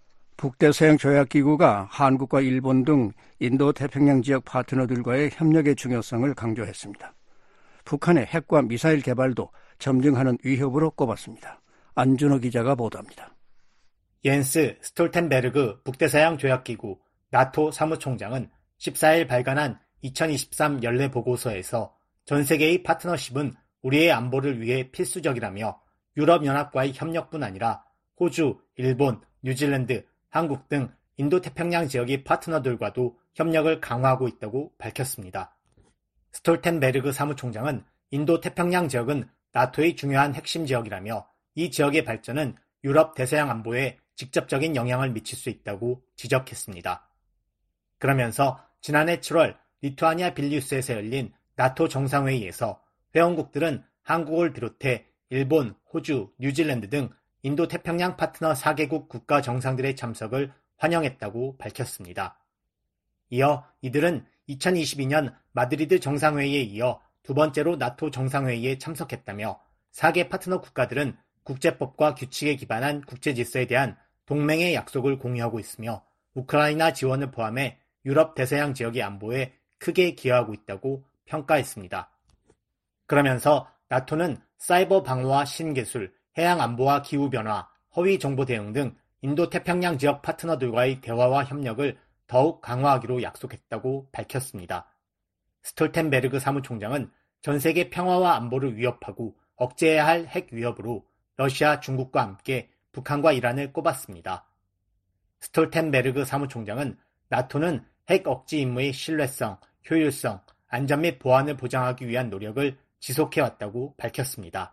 북대서양조약기구가 한국과 일본 등 인도태평양 지역 파트너들과의 협력의 중요성을 강조했습니다. 북한의 핵과 미사일 개발도 점증하는 위협으로 꼽았습니다. 안준호 기자가 보도합니다. 옌스 스톨텐베르그 북대서양조약기구 나토 사무총장은 십사 일 발간한 이천이십삼 연례 보고서에서 전 세계의 파트너십은 우리의 안보를 위해 필수적이라며 유럽연합과의 협력뿐 아니라 호주, 일본, 뉴질랜드, 한국 등 인도태평양 지역의 파트너들과도 협력을 강화하고 있다고 밝혔습니다. 스톨텐베르그 사무총장은 인도태평양 지역은 나토의 중요한 핵심 지역이라며 이 지역의 발전은 유럽 대서양 안보에 직접적인 영향을 미칠 수 있다고 지적했습니다. 그러면서 지난해 칠월 리투아니아 빌뉴스에서 열린 나토 정상회의에서 회원국들은 한국을 비롯해 일본, 호주, 뉴질랜드 등 인도태평양 파트너 사 개국 국가 정상들의 참석을 환영했다고 밝혔습니다. 이어 이들은 이천이십이 년 마드리드 정상회의에 이어 두 번째로 나토 정상회의에 참석했다며 사 개 파트너 국가들은 국제법과 규칙에 기반한 국제질서에 대한 동맹의 약속을 공유하고 있으며 우크라이나 지원을 포함해 유럽 대서양 지역의 안보에 크게 기여하고 있다고 평가했습니다. 그러면서 나토는 사이버 방어와 신기술, 해양 안보와 기후변화, 허위 정보 대응 등 인도태평양 지역 파트너들과의 대화와 협력을 더욱 강화하기로 약속했다고 밝혔습니다. 스톨텐베르그 사무총장은 전 세계 평화와 안보를 위협하고 억제해야 할 핵 위협으로 러시아, 중국과 함께 북한과 이란을 꼽았습니다. 스톨텐베르그 사무총장은 나토는 핵 억지 임무의 신뢰성, 효율성, 안전 및 보안을 보장하기 위한 노력을 지속해왔다고 밝혔습니다.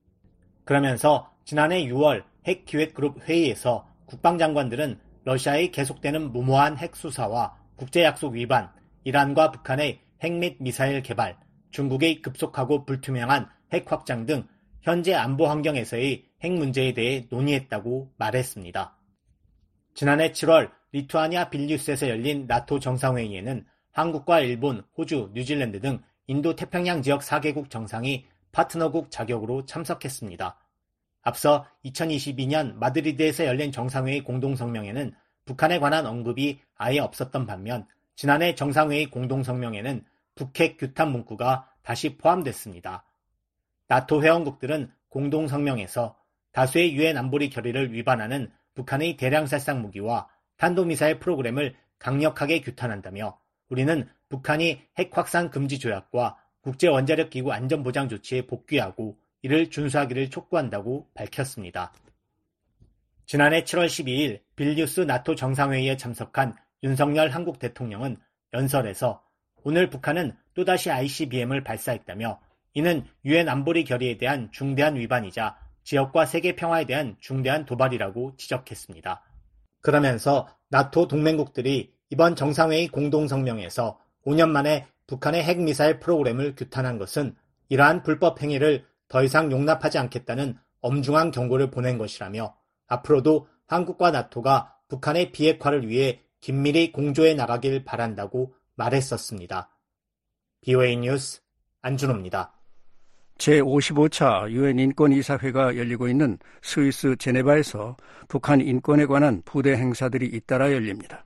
그러면서 지난해 유월 핵기획그룹 회의에서 국방장관들은 러시아의 계속되는 무모한 핵 수사와 국제약속 위반, 이란과 북한의 핵 및 미사일 개발, 중국의 급속하고 불투명한 핵 확장 등 현재 안보 환경에서의 핵 문제에 대해 논의했다고 말했습니다. 지난해 칠월 리투아니아 빌뉴스에서 열린 나토 정상회의에는 한국과 일본, 호주, 뉴질랜드 등 인도 태평양 지역 사 개국 정상이 파트너국 자격으로 참석했습니다. 앞서 이천이십이 년 마드리드에서 열린 정상회의 공동성명에는 북한에 관한 언급이 아예 없었던 반면 지난해 정상회의 공동성명에는 북핵 규탄 문구가 다시 포함됐습니다. 나토 회원국들은 공동성명에서 다수의 유엔 안보리 결의를 위반하는 북한의 대량 살상 무기와 탄도미사일 프로그램을 강력하게 규탄한다며 우리는 북한이 핵 확산 금지 조약과 국제원자력기구 안전보장 조치에 복귀하고 이를 준수하기를 촉구한다고 밝혔습니다. 지난해 칠월 십이일 빌뉴스 나토 정상회의에 참석한 윤석열 한국 대통령은 연설에서 오늘 북한은 또다시 아이씨비엠을 발사했다며 이는 유엔 안보리 결의에 대한 중대한 위반이자 지역과 세계 평화에 대한 중대한 도발이라고 지적했습니다. 그러면서 나토 동맹국들이 이번 정상회의 공동성명에서 오 년 만에 북한의 핵미사일 프로그램을 규탄한 것은 이러한 불법 행위를 더 이상 용납하지 않겠다는 엄중한 경고를 보낸 것이라며 앞으로도 한국과 나토가 북한의 비핵화를 위해 긴밀히 공조해 나가길 바란다고 말했었습니다. 비오에이 뉴스 안준호입니다. 제오십오 차 유엔 인권이사회가 열리고 있는 스위스 제네바에서 북한 인권에 관한 부대 행사들이 잇따라 열립니다.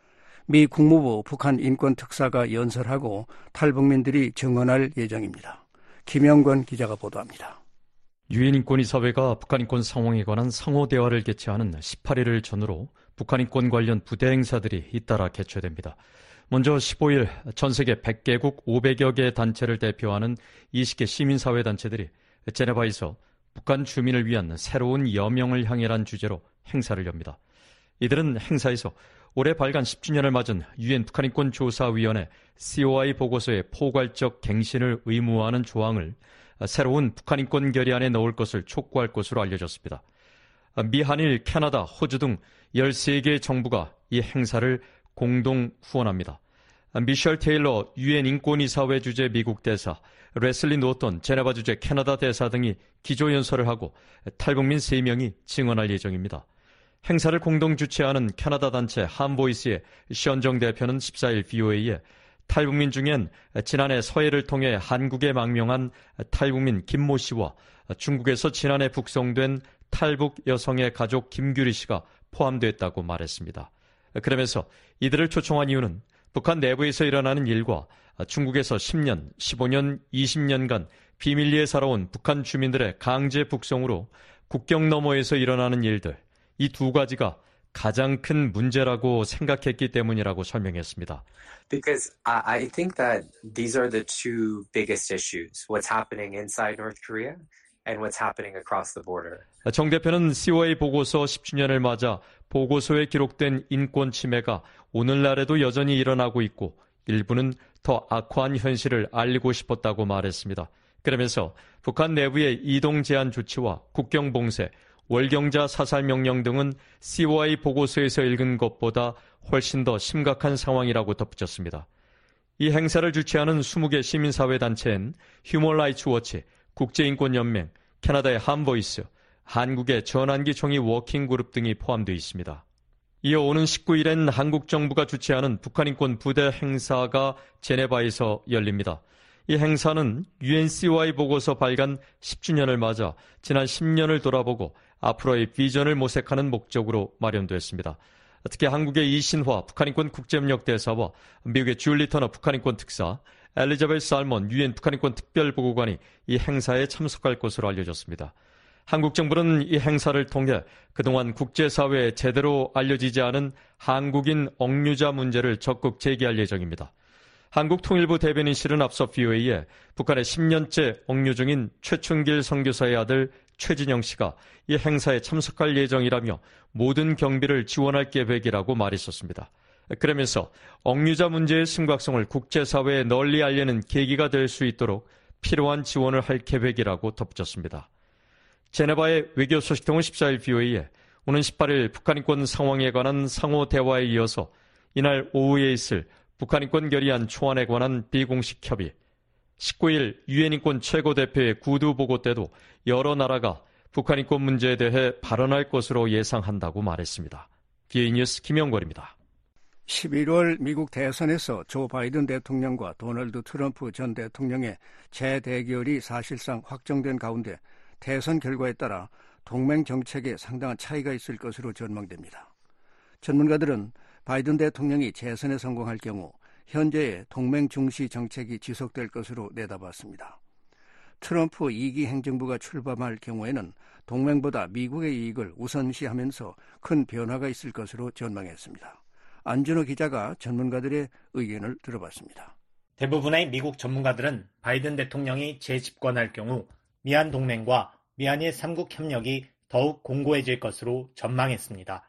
미 국무부 북한 인권특사가 연설하고 탈북민들이 증언할 예정입니다. 김영권 기자가 보도합니다. 유엔 인권이사회가 북한 인권 상황에 관한 상호 대화를 개최하는 십팔 일을 전후로 북한 인권 관련 부대 행사들이 잇따라 개최됩니다. 먼저 십오 일 전 세계 백 개국 오백여 개 단체를 대표하는 이십 개 시민사회 단체들이 제네바에서 북한 주민을 위한 새로운 여명을 향해란 주제로 행사를 엽니다. 이들은 행사에서 올해 발간 십 주년을 맞은 유엔 북한인권조사위원회 씨오아이 보고서의 포괄적 갱신을 의무화하는 조항을 새로운 북한인권 결의안에 넣을 것을 촉구할 것으로 알려졌습니다. 미, 한일, 캐나다, 호주 등 열세 개의 정부가 이 행사를 공동 후원합니다. 미셸 테일러 유엔 인권이사회 주재 미국 대사, 레슬리 노턴 제네바 주재 캐나다 대사 등이 기조연설을 하고 탈북민 세 명이 증언할 예정입니다. 행사를 공동 주최하는 캐나다 단체 한보이스의 시언정 대표는 십사 일 비오에이에 탈북민 중엔 지난해 서해를 통해 한국에 망명한 탈북민 김모 씨와 중국에서 지난해 북송된 탈북 여성의 가족 김규리 씨가 포함됐다고 말했습니다. 그러면서 이들을 초청한 이유는 북한 내부에서 일어나는 일과 중국에서 십 년, 십오 년, 이십 년간 비밀리에 살아온 북한 주민들의 강제 북송으로 국경 너머에서 일어나는 일들, 이 두 가지가 가장 큰 문제라고 생각했기 때문이라고 설명했습니다. Because I think that these are the two biggest issues. What's happening inside North Korea and what's happening across the border. 정 대표는 씨오에이 보고서 십 주년을 맞아 보고서에 기록된 인권 침해가 오늘날에도 여전히 일어나고 있고 일부는 더 악화한 현실을 알리고 싶었다고 말했습니다. 그러면서 북한 내부의 이동 제한 조치와 국경 봉쇄, 월경자 사살 명령 등은 씨오아이 보고서에서 읽은 것보다 훨씬 더 심각한 상황이라고 덧붙였습니다. 이 행사를 주최하는 이십 개 시민사회 단체엔 휴먼 라이츠 워치, 국제인권연맹, 캐나다의 한보이스, 한국의 전환기 총회 워킹그룹 등이 포함되어 있습니다. 이어 오는 십구 일엔 한국 정부가 주최하는 북한인권 부대 행사가 제네바에서 열립니다. 이 행사는 유엔씨오아이 보고서 발간 십 주년을 맞아 지난 십 년을 돌아보고 앞으로의 비전을 모색하는 목적으로 마련됐습니다. 특히 한국의 이신화 북한인권 국제협력 대사와 미국의 줄리 터너 북한인권 특사, 엘리자베스 살몬 유엔 북한인권 특별보고관이 이 행사에 참석할 것으로 알려졌습니다. 한국 정부는 이 행사를 통해 그동안 국제사회에 제대로 알려지지 않은 한국인 억류자 문제를 적극 제기할 예정입니다. 한국통일부 대변인실은 앞서 비오에이에 북한의 십 년째 억류 중인 최춘길 선교사의 아들 최진영 씨가 이 행사에 참석할 예정이라며 모든 경비를 지원할 계획이라고 말했었습니다. 그러면서 억류자 문제의 심각성을 국제사회에 널리 알리는 계기가 될 수 있도록 필요한 지원을 할 계획이라고 덧붙였습니다. 제네바의 외교소식통은 십사일 브이오에이에 오는 십팔일 북한인권 상황에 관한 상호 대화에 이어서 이날 오후에 있을 북한인권 결의안 초안에 관한 비공식 협의, 십구일 유엔인권 최고대표의 구두보고 때도 여러 나라가 북한인권 문제에 대해 발언할 것으로 예상한다고 말했습니다. 브이오에이 뉴스 김영걸입니다. 십일월 미국 대선에서 조 바이든 대통령과 도널드 트럼프 전 대통령의 재대결이 사실상 확정된 가운데 대선 결과에 따라 동맹 정책에 상당한 차이가 있을 것으로 전망됩니다. 전문가들은 바이든 대통령이 재선에 성공할 경우 현재의 동맹 중시 정책이 지속될 것으로 내다봤습니다. 트럼프 이 기 행정부가 출범할 경우에는 동맹보다 미국의 이익을 우선시하면서 큰 변화가 있을 것으로 전망했습니다. 안준호 기자가 전문가들의 의견을 들어봤습니다. 대부분의 미국 전문가들은 바이든 대통령이 재집권할 경우 미한 동맹과 미한일 삼국 협력이 더욱 공고해질 것으로 전망했습니다.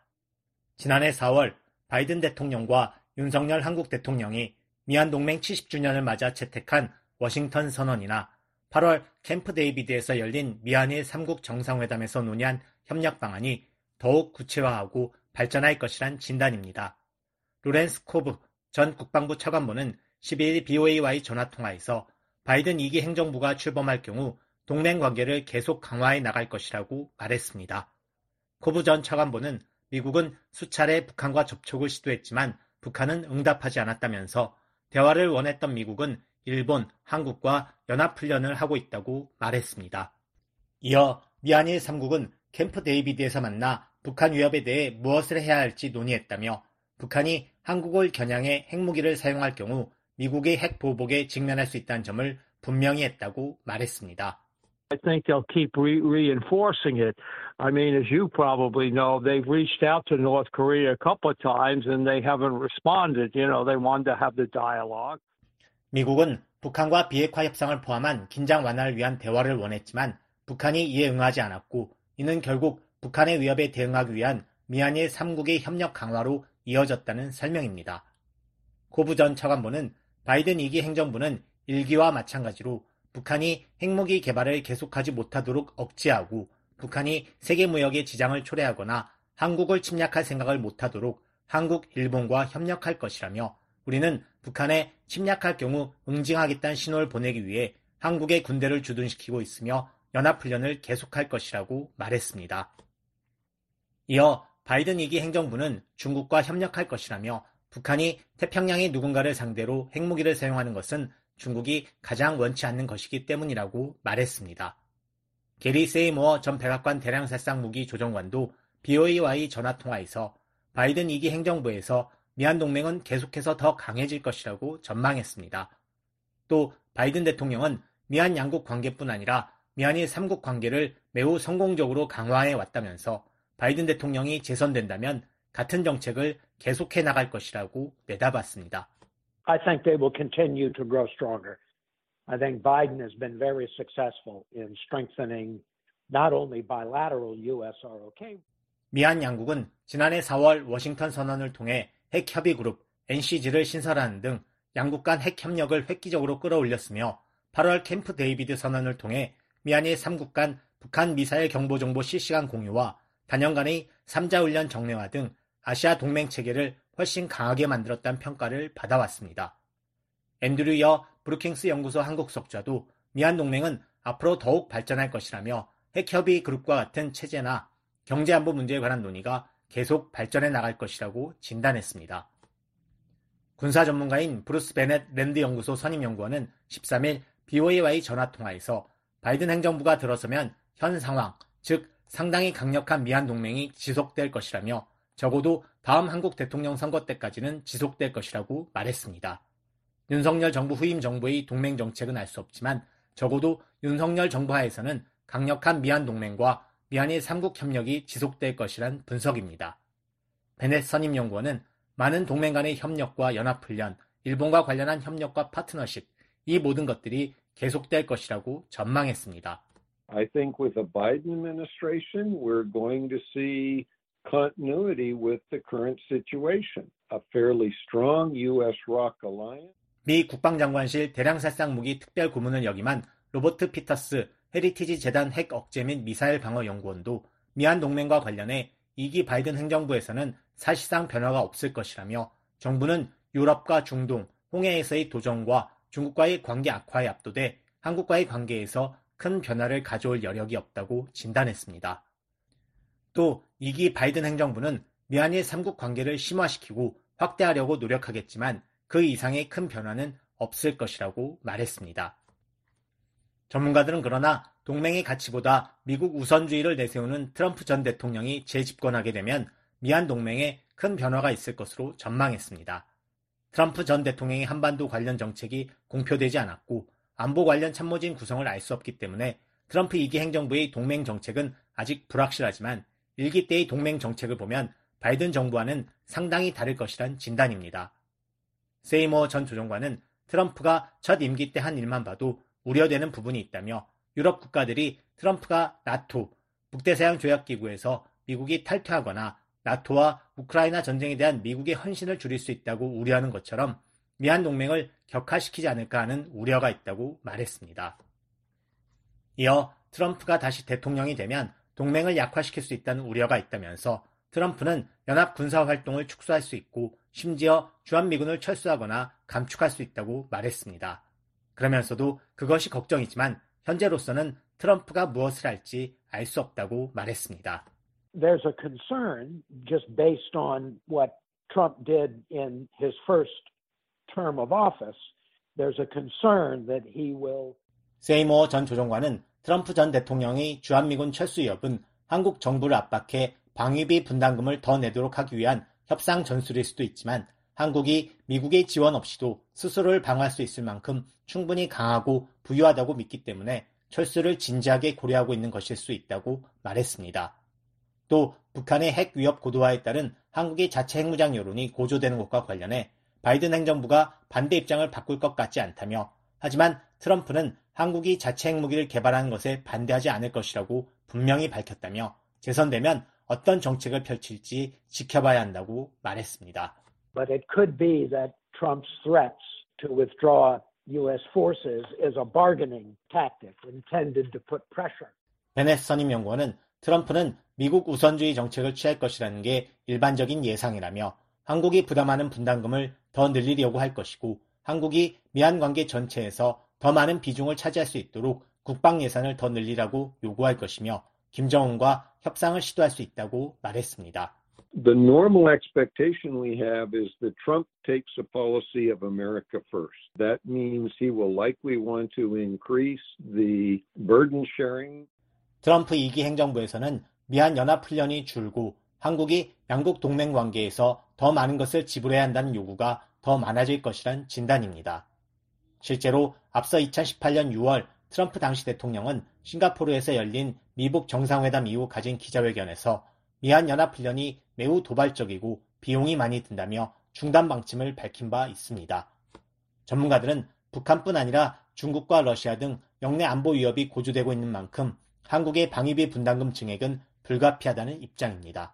지난해 사월 바이든 대통령과 윤석열 한국 대통령이 미한 동맹 칠십 주년을 맞아 채택한 워싱턴 선언이나 팔월 캠프 데이비드에서 열린 미한일 삼국 정상회담에서 논의한 협력 방안이 더욱 구체화하고 발전할 것이란 진단입니다. 로렌스 코브 전 국방부 차관보는 십이일 브이오에이와의 전화통화에서 바이든 이 기 행정부가 출범할 경우 동맹 관계를 계속 강화해 나갈 것이라고 말했습니다. 코브 전 차관보는 미국은 수차례 북한과 접촉을 시도했지만 북한은 응답하지 않았다면서 대화를 원했던 미국은 일본, 한국과 연합훈련을 하고 있다고 말했습니다. 이어 미한일 삼국은 캠프 데이비드에서 만나 북한 위협에 대해 무엇을 해야 할지 논의했다며 북한이 한국을 겨냥해 핵무기를 사용할 경우 미국의 핵 보복에 직면할 수 있다는 점을 분명히 했다고 말했습니다. I think they'll keep re- reinforcing it. I mean, as you probably know, they've reached out to North Korea a couple of times and they haven't responded. You know, they wanted to have the dialogue. 미국은 북한과 비핵화 협상을 포함한 긴장 완화를 위한 대화를 원했지만 북한이 이에 응하지 않았고 이는 결국 북한의 위협에 대응하기 위한 미한일 삼국의 협력 강화로 이어졌다는 설명입니다. 코브 전 차관보는 바이든 이 기 행정부는 일 기와 마찬가지로 북한이 핵무기 개발을 계속하지 못하도록 억제하고 북한이 세계 무역에 지장을 초래하거나 한국을 침략할 생각을 못하도록 한국, 일본과 협력할 것이라며 우리는 북한에 침략할 경우 응징하겠다는 신호를 보내기 위해 한국의 군대를 주둔시키고 있으며 연합훈련을 계속할 것이라고 말했습니다. 이어 바이든 이 기 행정부는 중국과 협력할 것이라며 북한이 태평양의 누군가를 상대로 핵무기를 사용하는 것은 중국이 가장 원치 않는 것이기 때문이라고 말했습니다. 게리 세이모어 전 백악관 대량살상무기 조정관도 브이오에이와의 전화통화에서 바이든 이 기 행정부에서 미한 동맹은 계속해서 더 강해질 것이라고 전망했습니다. 또 바이든 대통령은 미한 양국 관계뿐 아니라 미한일 삼국 관계를 매우 성공적으로 강화해 왔다면서 바이든 대통령이 재선된다면 같은 정책을 계속해 나갈 것이라고 내다봤습니다. I think they will continue to grow stronger. I think Biden has been very successful in strengthening not only bilateral U S R O K. 미한 양국은 지난해 사월 워싱턴 선언을 통해 핵협의그룹 엔씨지를 신설하는 등 양국 간 핵협력을 획기적으로 끌어올렸으며 팔월 캠프 데이비드 선언을 통해 미한일 삼국 간 북한 미사일 경보정보 실시간 공유와 단연간의 삼자훈련 정례화 등 아시아 동맹 체계를 훨씬 강하게 만들었다는 평가를 받아왔습니다. 앤드류 여 브루킹스 연구소 한국 석좌도 미한 동맹은 앞으로 더욱 발전할 것이라며 핵협의 그룹과 같은 체제나 경제안보 문제에 관한 논의가 계속 발전해 나갈 것이라고 진단했습니다. 군사 전문가인 브루스 베넷 랜드 연구소 선임연구원은 십삼일 브이오에이와의 전화통화에서 바이든 행정부가 들어서면 현 상황, 즉 상당히 강력한 미한 동맹이 지속될 것이라며 적어도 다음 한국 대통령 선거 때까지는 지속될 것이라고 말했습니다. 윤석열 정부 후임 정부의 동맹 정책은 알 수 없지만 적어도 윤석열 정부 하에서는 강력한 미한 동맹과 미한일 삼국 협력이 지속될 것이란 분석입니다. 베넷 선임연구원은 많은 동맹 간의 협력과 연합훈련, 일본과 관련한 협력과 파트너십, 이 모든 것들이 계속될 것이라고 전망했습니다. I think with the Biden administration, we're going to see continuity with the current situation. A fairly strong U S rock alliance. 미 국방장관실 대량살상 무기 특별 고문을 역임한 로버트 피터스 헤리티지 재단 핵 억제 및 미사일 방어 연구원도 미한 동맹과 관련해 이 기 바이든 행정부에서는 사실상 변화가 없을 것이라며 정부는 유럽과 중동, 홍해에서의 도전과 중국과의 관계 악화에 압도돼 한국과의 관계에서 큰 변화를 가져올 여력이 없다고 진단했습니다. 또 이 기 바이든 행정부는 미한일 삼국 관계를 심화시키고 확대하려고 노력하겠지만 그 이상의 큰 변화는 없을 것이라고 말했습니다. 전문가들은 그러나 동맹의 가치보다 미국 우선주의를 내세우는 트럼프 전 대통령이 재집권하게 되면 미한 동맹에 큰 변화가 있을 것으로 전망했습니다. 트럼프 전 대통령의 한반도 관련 정책이 공표되지 않았고 안보 관련 참모진 구성을 알 수 없기 때문에 트럼프 이 기 행정부의 동맹 정책은 아직 불확실하지만 일 기 때의 동맹 정책을 보면 바이든 정부와는 상당히 다를 것이란 진단입니다. 세이머 전 조정관은 트럼프가 첫 임기 때 한 일만 봐도 우려되는 부분이 있다며 유럽 국가들이 트럼프가 나토, 북대서양 조약기구에서 미국이 탈퇴하거나 나토와 우크라이나 전쟁에 대한 미국의 헌신을 줄일 수 있다고 우려하는 것처럼 미한 동맹을 격화시키지 않을까 하는 우려가 있다고 말했습니다. 이어 트럼프가 다시 대통령이 되면 동맹을 약화시킬 수 있다는 우려가 있다면서 트럼프는 연합 군사 활동을 축소할 수 있고 심지어 주한미군을 철수하거나 감축할 수 있다고 말했습니다. 그러면서도 그것이 걱정이지만 현재로서는 트럼프가 무엇을 할지 알 수 없다고 말했습니다. There's a concern just based on what Trump did in his first term of office. There's a concern that he will 세이머 전 조정관은 트럼프 전 대통령이 주한미군 철수 여부는 한국 정부를 압박해 방위비 분담금을 더 내도록 하기 위한 협상 전술일 수도 있지만 한국이 미국의 지원 없이도 스스로를 방어할 수 있을 만큼 충분히 강하고 부유하다고 믿기 때문에 철수를 진지하게 고려하고 있는 것일 수 있다고 말했습니다. 또 북한의 핵 위협 고도화에 따른 한국의 자체 핵무장 여론이 고조되는 것과 관련해 바이든 행정부가 반대 입장을 바꿀 것 같지 않다며 하지만 트럼프는 한국이 자체 핵무기를 개발하는 것에 반대하지 않을 것이라고 분명히 밝혔다며 재선되면 어떤 정책을 펼칠지 지켜봐야 한다고 말했습니다. But it could be that Trump's threats to withdraw U S forces is a bargaining tactic intended to put pressure. 베넷 선임 연구원은 트럼프는 미국 우선주의 정책을 취할 것이라는 게 일반적인 예상이라며 한국이 부담하는 분담금을 더 늘리려고 할 것이고 한국이 미한 관계 전체에서 더 많은 비중을 차지할 수 있도록 국방 예산을 더 늘리라고 요구할 것이며 김정은과 협상을 시도할 수 있다고 말했습니다. The normal expectation we have is that Trump takes a policy of America first. That means he will likely want to increase the burden sharing. 트럼프 이 기 행정부에서는 미한 연합훈련이 줄고 한국이 양국 동맹 관계에서 더 많은 것을 지불해야 한다는 요구가 더 많아질 것이란 진단입니다. 실제로 앞서 이천십팔 년 유월 트럼프 당시 대통령은 싱가포르에서 열린 미북 정상회담 이후 가진 기자회견에서 미한 연합훈련이 매우 도발적이고 비용이 많이 든다며 중단 방침을 밝힌 바 있습니다. 전문가들은 북한뿐 아니라 중국과 러시아 등 영내 안보 위협이 고조되고 있는 만큼 한국의 방위비 분담금 증액은 불가피하다는 입장입니다.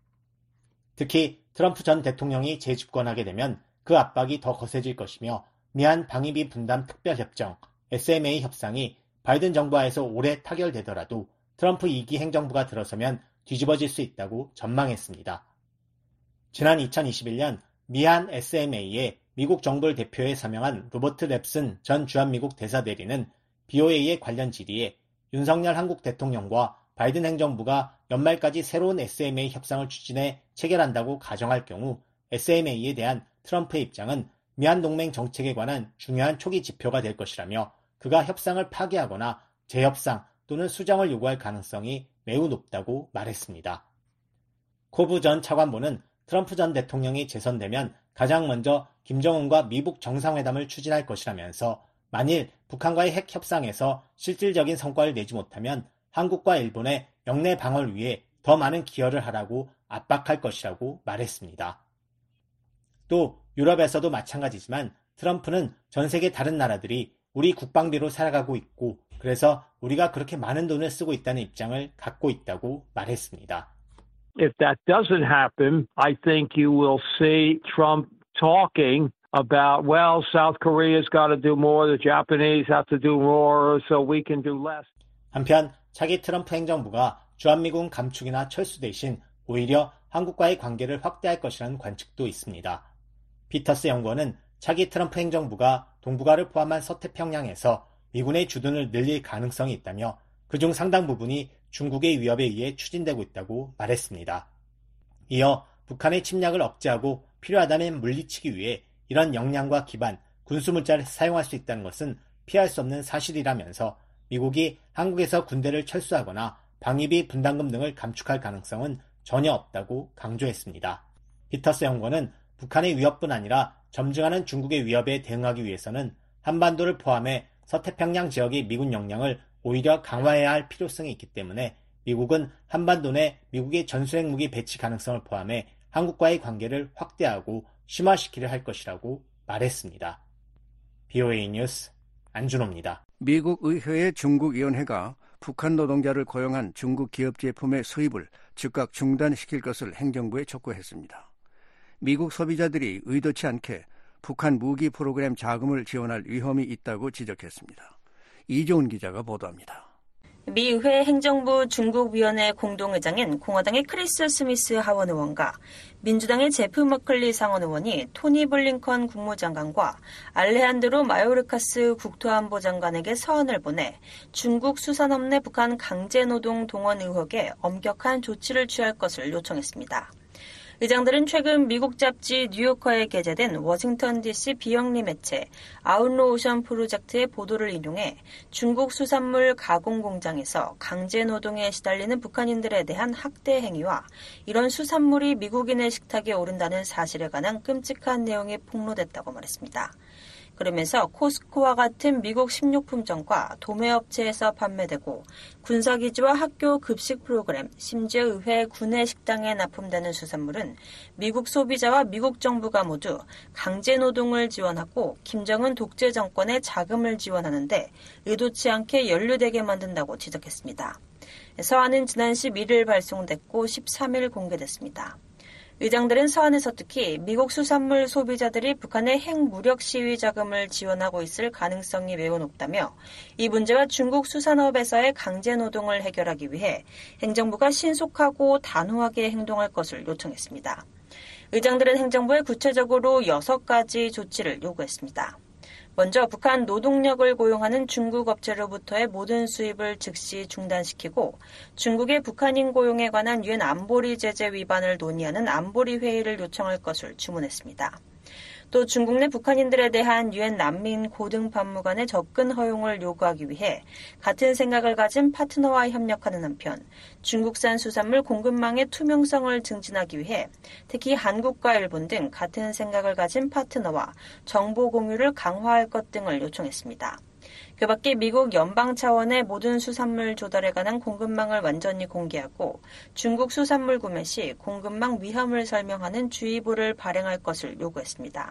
특히 트럼프 전 대통령이 재집권하게 되면 그 압박이 더 거세질 것이며 미한 방위비 분담 특별협정 에스 엠 에이 협상이 바이든 정부하에서 오래 타결되더라도 트럼프 이 기 행정부가 들어서면 뒤집어질 수 있다고 전망했습니다. 지난 이천이십일 년 미한 에스 엠 에이에 미국 정부를 대표해 서명한 로버트 랩슨 전 주한미국 대사대리는 비 오 에이의 관련 질의에 윤석열 한국 대통령과 바이든 행정부가 연말까지 새로운 에스 엠 에이 협상을 추진해 체결한다고 가정할 경우 에스 엠 에이에 대한 트럼프의 입장은 미한 동맹 정책에 관한 중요한 초기 지표가 될 것이라며 그가 협상을 파기하거나 재협상 또는 수정을 요구할 가능성이 매우 높다고 말했습니다. 코브 전 차관보는 트럼프 전 대통령이 재선되면 가장 먼저 김정은과 미북 정상회담을 추진할 것이라면서 만일 북한과의 핵 협상에서 실질적인 성과를 내지 못하면 한국과 일본의 영내 방어를 위해 더 많은 기여를 하라고 압박할 것이라고 말했습니다. 또 유럽에서도 마찬가지지만 트럼프는 전 세계 다른 나라들이 우리 국방비로 살아가고 있고 그래서 우리가 그렇게 많은 돈을 쓰고 있다는 입장을 갖고 있다고 말했습니다. If that doesn't happen, I think you will see Trump talking about, well, South Korea's got to do more, the Japanese have to do more, so we can do less. 한편 차기 트럼프 행정부가 주한미군 감축이나 철수 대신 오히려 한국과의 관계를 확대할 것이라는 관측도 있습니다. 피터스 연구원은 차기 트럼프 행정부가 동북아를 포함한 서태평양에서 미군의 주둔을 늘릴 가능성이 있다며 그중 상당 부분이 중국의 위협에 의해 추진되고 있다고 말했습니다. 이어 북한의 침략을 억제하고 필요하다면 물리치기 위해 이런 역량과 기반, 군수물자를 사용할 수 있다는 것은 피할 수 없는 사실이라면서 미국이 한국에서 군대를 철수하거나 방위비 분담금 등을 감축할 가능성은 전혀 없다고 강조했습니다. 피터스 연구원은 북한의 위협뿐 아니라 점증하는 중국의 위협에 대응하기 위해서는 한반도를 포함해 서태평양 지역의 미군 역량을 오히려 강화해야 할 필요성이 있기 때문에 미국은 한반도 내 미국의 전술핵무기 배치 가능성을 포함해 한국과의 관계를 확대하고 심화시키려 할 것이라고 말했습니다. 비오에이 뉴스 안준호입니다. 미국 의회의 중국위원회가 북한 노동자를 고용한 중국 기업 제품의 수입을 즉각 중단시킬 것을 행정부에 촉구했습니다. 미국 소비자들이 의도치 않게 북한 무기 프로그램 자금을 지원할 위험이 있다고 지적했습니다. 이종훈 기자가 보도합니다. 미 의회 행정부 중국위원회 공동의장인 공화당의 크리스 스미스 하원 의원과 민주당의 제프 머클리 상원 의원이 토니 블링컨 국무장관과 알레한드로 마요르카스 국토안보 장관에게 서한을 보내 중국 수산업 내 북한 강제노동 동원 의혹에 엄격한 조치를 취할 것을 요청했습니다. 의장들은 최근 미국 잡지 뉴요커에 게재된 워싱턴 디씨 비영리 매체 아웃로 오션 프로젝트의 보도를 인용해 중국 수산물 가공 공장에서 강제 노동에 시달리는 북한인들에 대한 학대 행위와 이런 수산물이 미국인의 식탁에 오른다는 사실에 관한 끔찍한 내용이 폭로됐다고 말했습니다. 그러면서 코스코와 같은 미국 식료품점과 도매업체에서 판매되고 군사기지와 학교 급식 프로그램, 심지어 의회 구내 식당에 납품되는 수산물은 미국 소비자와 미국 정부가 모두 강제노동을 지원하고 김정은 독재 정권의 자금을 지원하는데 의도치 않게 연루되게 만든다고 지적했습니다. 서한은 지난 십일 일 발송됐고 십삼 일 공개됐습니다. 의장들은 서한에서 특히 미국 수산물 소비자들이 북한의 핵무력 시위 자금을 지원하고 있을 가능성이 매우 높다며 이 문제와 중국 수산업에서의 강제노동을 해결하기 위해 행정부가 신속하고 단호하게 행동할 것을 요청했습니다. 의장들은 행정부에 구체적으로 여섯 가지 조치를 요구했습니다. 먼저 북한 노동력을 고용하는 중국 업체로부터의 모든 수입을 즉시 중단시키고 중국의 북한인 고용에 관한 유엔 안보리 제재 위반을 논의하는 안보리 회의를 요청할 것을 주문했습니다. 또 중국 내 북한인들에 대한 유엔 난민 고등판무관의 접근 허용을 요구하기 위해 같은 생각을 가진 파트너와 협력하는 한편 중국산 수산물 공급망의 투명성을 증진하기 위해 특히 한국과 일본 등 같은 생각을 가진 파트너와 정보 공유를 강화할 것 등을 요청했습니다. 그 밖에 미국 연방 차원의 모든 수산물 조달에 관한 공급망을 완전히 공개하고 중국 수산물 구매 시 공급망 위험을 설명하는 주의보를 발행할 것을 요구했습니다.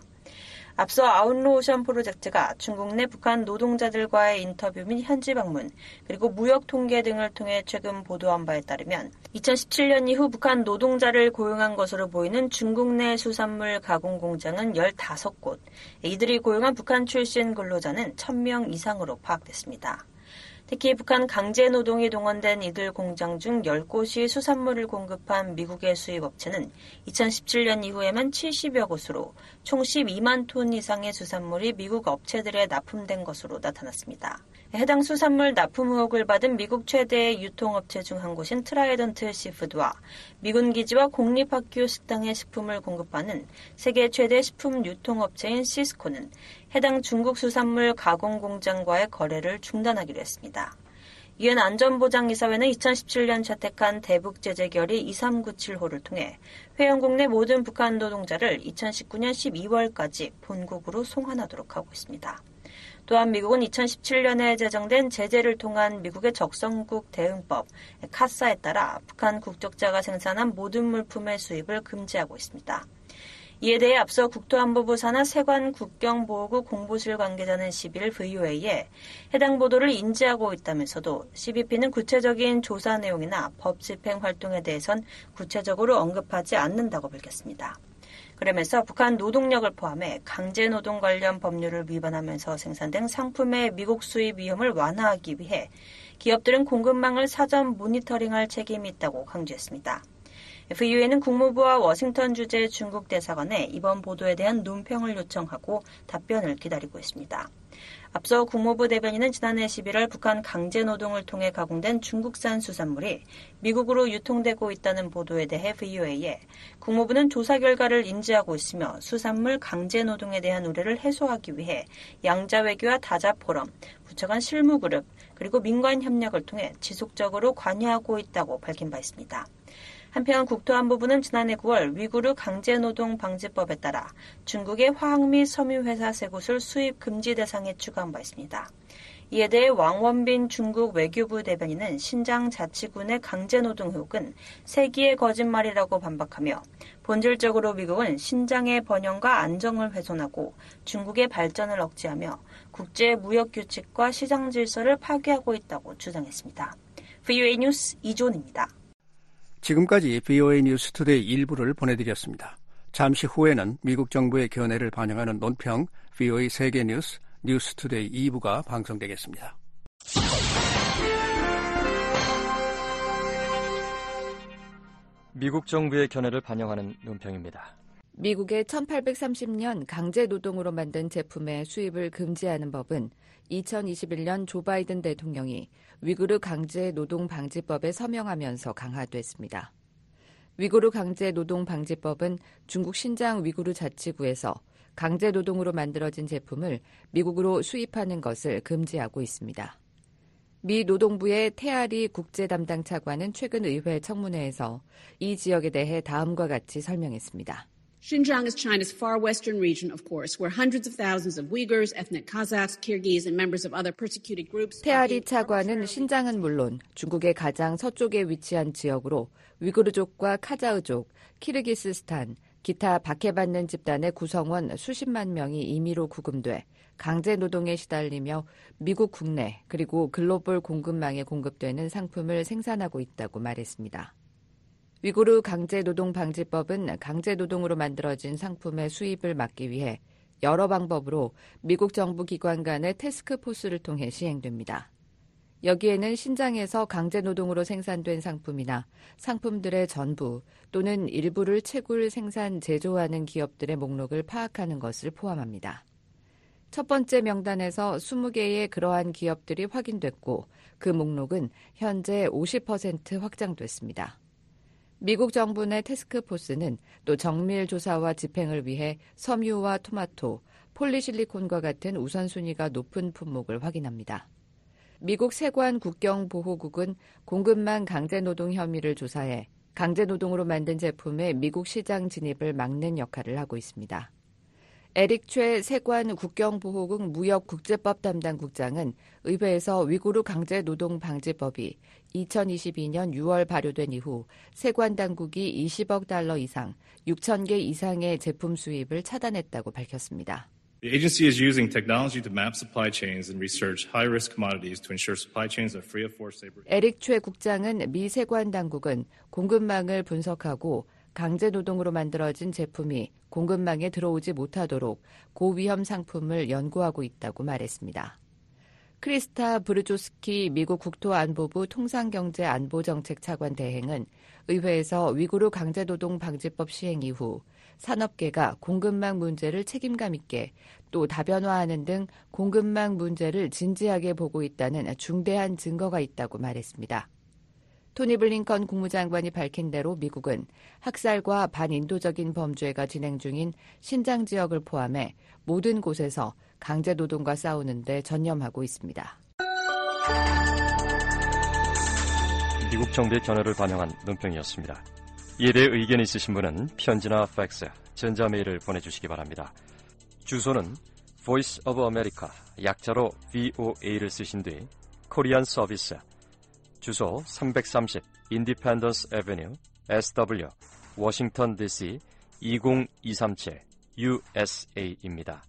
앞서 아웃로 오션 프로젝트가 중국 내 북한 노동자들과의 인터뷰 및 현지 방문, 그리고 무역 통계 등을 통해 최근 보도한 바에 따르면 이천십칠 년 이후 북한 노동자를 고용한 것으로 보이는 중국 내 수산물 가공 공장은 열다섯 곳, 이들이 고용한 북한 출신 근로자는 천 명 이상으로 파악됐습니다. 특히 북한 강제노동이 동원된 이들 공장 중 열 곳이 수산물을 공급한 미국의 수입업체는 이천십칠 년 이후에만 칠십여 곳으로 총 십이만 톤 이상의 수산물이 미국 업체들에 납품된 것으로 나타났습니다. 해당 수산물 납품 의혹을 받은 미국 최대의 유통업체 중 한 곳인 트라이던트 시푸드와 미군 기지와 공립학교 식당에 식품을 공급하는 세계 최대 식품 유통업체인 시스코는 해당 중국 수산물 가공 공장과의 거래를 중단하기로 했습니다. 유엔 안전보장이사회는 이천십칠 년 채택한 대북 제재 결의 이삼구칠 호를 통해 회원국 내 모든 북한 노동자를 이천십구 년 십이 월까지 본국으로 송환하도록 하고 있습니다. 또한 미국은 이천십칠 년에 제정된 제재를 통한 미국의 적성국 대응법 카사에 따라 북한 국적자가 생산한 모든 물품의 수입을 금지하고 있습니다. 이에 대해 앞서 국토안보부 산하 세관 국경보호국 공보실 관계자는 십일 브이오에이에 해당 보도를 인지하고 있다면서도 씨비피는 구체적인 조사 내용이나 법 집행 활동에 대해선 구체적으로 언급하지 않는다고 밝혔습니다. 그러면서 북한 노동력을 포함해 강제노동 관련 법률을 위반하면서 생산된 상품의 미국 수입 위험을 완화하기 위해 기업들은 공급망을 사전 모니터링할 책임이 있다고 강조했습니다. 브이오에이는 국무부와 워싱턴 주재 중국 대사관에 이번 보도에 대한 논평을 요청하고 답변을 기다리고 있습니다. 앞서 국무부 대변인은 지난해 십일월 북한 강제노동을 통해 가공된 중국산 수산물이 미국으로 유통되고 있다는 보도에 대해 브이오에이에 국무부는 조사 결과를 인지하고 있으며 수산물 강제노동에 대한 우려를 해소하기 위해 양자외교와 다자포럼, 부처 간 실무그룹, 그리고 민관 협력을 통해 지속적으로 관여하고 있다고 밝힌 바 있습니다. 한편 국토안보부는 지난해 구월 위구르 강제노동방지법에 따라 중국의 화학 및 섬유 회사 세 곳을 수입 금지 대상에 추가한 바 있습니다. 이에 대해 왕원빈 중국 외교부 대변인은 신장 자치군의 강제노동 의혹은 세기의 거짓말이라고 반박하며 본질적으로 미국은 신장의 번영과 안정을 훼손하고 중국의 발전을 억제하며 국제 무역 규칙과 시장 질서를 파괴하고 있다고 주장했습니다. 브이오에이 뉴스 이존입니다. 지금까지 브이오에이 뉴스 투데이 일부를 보내드렸습니다. 잠시 후에는 미국 정부의 견해를 반영하는 논평 브이오에이 세계뉴스 뉴스 투데이 이 부가 방송되겠습니다. 미국 정부의 견해를 반영하는 논평입니다. 미국의 천팔백삼십 년 강제노동으로 만든 제품의 수입을 금지하는 법은 이천이십일 년 조 바이든 대통령이 위구르 강제노동방지법에 서명하면서 강화됐습니다. 위구르 강제노동방지법은 중국 신장 위구르 자치구에서 강제노동으로 만들어진 제품을 미국으로 수입하는 것을 금지하고 있습니다. 미 노동부의 테아리 국제담당 차관은 최근 의회 청문회에서 이 지역에 대해 다음과 같이 설명했습니다. Xinjiang is China's far western region, of course, where hundreds of thousands of Uyghurs, ethnic Kazakhs, Kyrgyz, and members of other persecuted groups. 테아리 차관은 신장은 물론 중국의 가장 서쪽에 위치한 지역으로 위구르족과 카자흐족, 키르기스스탄, 기타 박해받는 집단의 구성원 수십만 명이 임의로 구금돼 강제노동에 시달리며 미국 국내 그리고 글로벌 공급망에 공급되는 상품을 생산하고 있다고 말했습니다. 위구르 강제노동방지법은 강제노동으로 만들어진 상품의 수입을 막기 위해 여러 방법으로 미국 정부 기관 간의 태스크포스를 통해 시행됩니다. 여기에는 신장에서 강제노동으로 생산된 상품이나 상품들의 전부 또는 일부를 채굴, 생산, 제조하는 기업들의 목록을 파악하는 것을 포함합니다. 첫 번째 명단에서 이십 개의 그러한 기업들이 확인됐고 그 목록은 현재 오십 퍼센트 확장됐습니다. 미국 정부 내 태스크포스는 또 정밀 조사와 집행을 위해 섬유와 토마토, 폴리실리콘과 같은 우선순위가 높은 품목을 확인합니다. 미국 세관 국경보호국은 공급망 강제노동 혐의를 조사해 강제노동으로 만든 제품의 미국 시장 진입을 막는 역할을 하고 있습니다. 에릭 최 세관 국경보호국 무역국제법 담당국장은 의회에서 위구르 강제노동방지법이 이천이십이 년 유월 발효된 이후 세관 당국이 이십억 달러 이상, 육천 개 이상의 제품 수입을 차단했다고 밝혔습니다. The agency is using technology to map supply chains and research high-risk commodities to ensure supply chains are free of forced labor. 에릭 최 국장은 미 세관 당국은 공급망을 분석하고 강제노동으로 만들어진 제품이 공급망에 들어오지 못하도록 고위험 상품을 연구하고 있다고 말했습니다. 크리스타 브르조스키 미국 국토안보부 통상경제안보정책 차관 대행은 의회에서 위구르 강제노동 방지법 시행 이후 산업계가 공급망 문제를 책임감 있게 또 다변화하는 등 공급망 문제를 진지하게 보고 있다는 중대한 증거가 있다고 말했습니다. 토니 블링컨 국무장관이 밝힌 대로 미국은 학살과 반인도적인 범죄가 진행 중인 신장 지역을 포함해 모든 곳에서 강제노동과 싸우는 데 전념하고 있습니다. 미국 정부의 견해를 반영한 논평이었습니다. 이에 대해 의견 있으신 분은 편지나 팩스, 전자메일을 보내주시기 바랍니다. 주소는 Voice of America, 약자로 브이오에이를 쓰신 뒤 코리안 서비스, 주소 삼백삼십 인디펜던스 애비뉴 에스더블유 워싱턴 디씨 이공이삼칠 유에스에이입니다.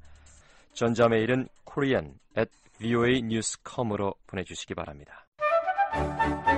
전자메일은 korean at voanews 닷컴으로 보내주시기 바랍니다.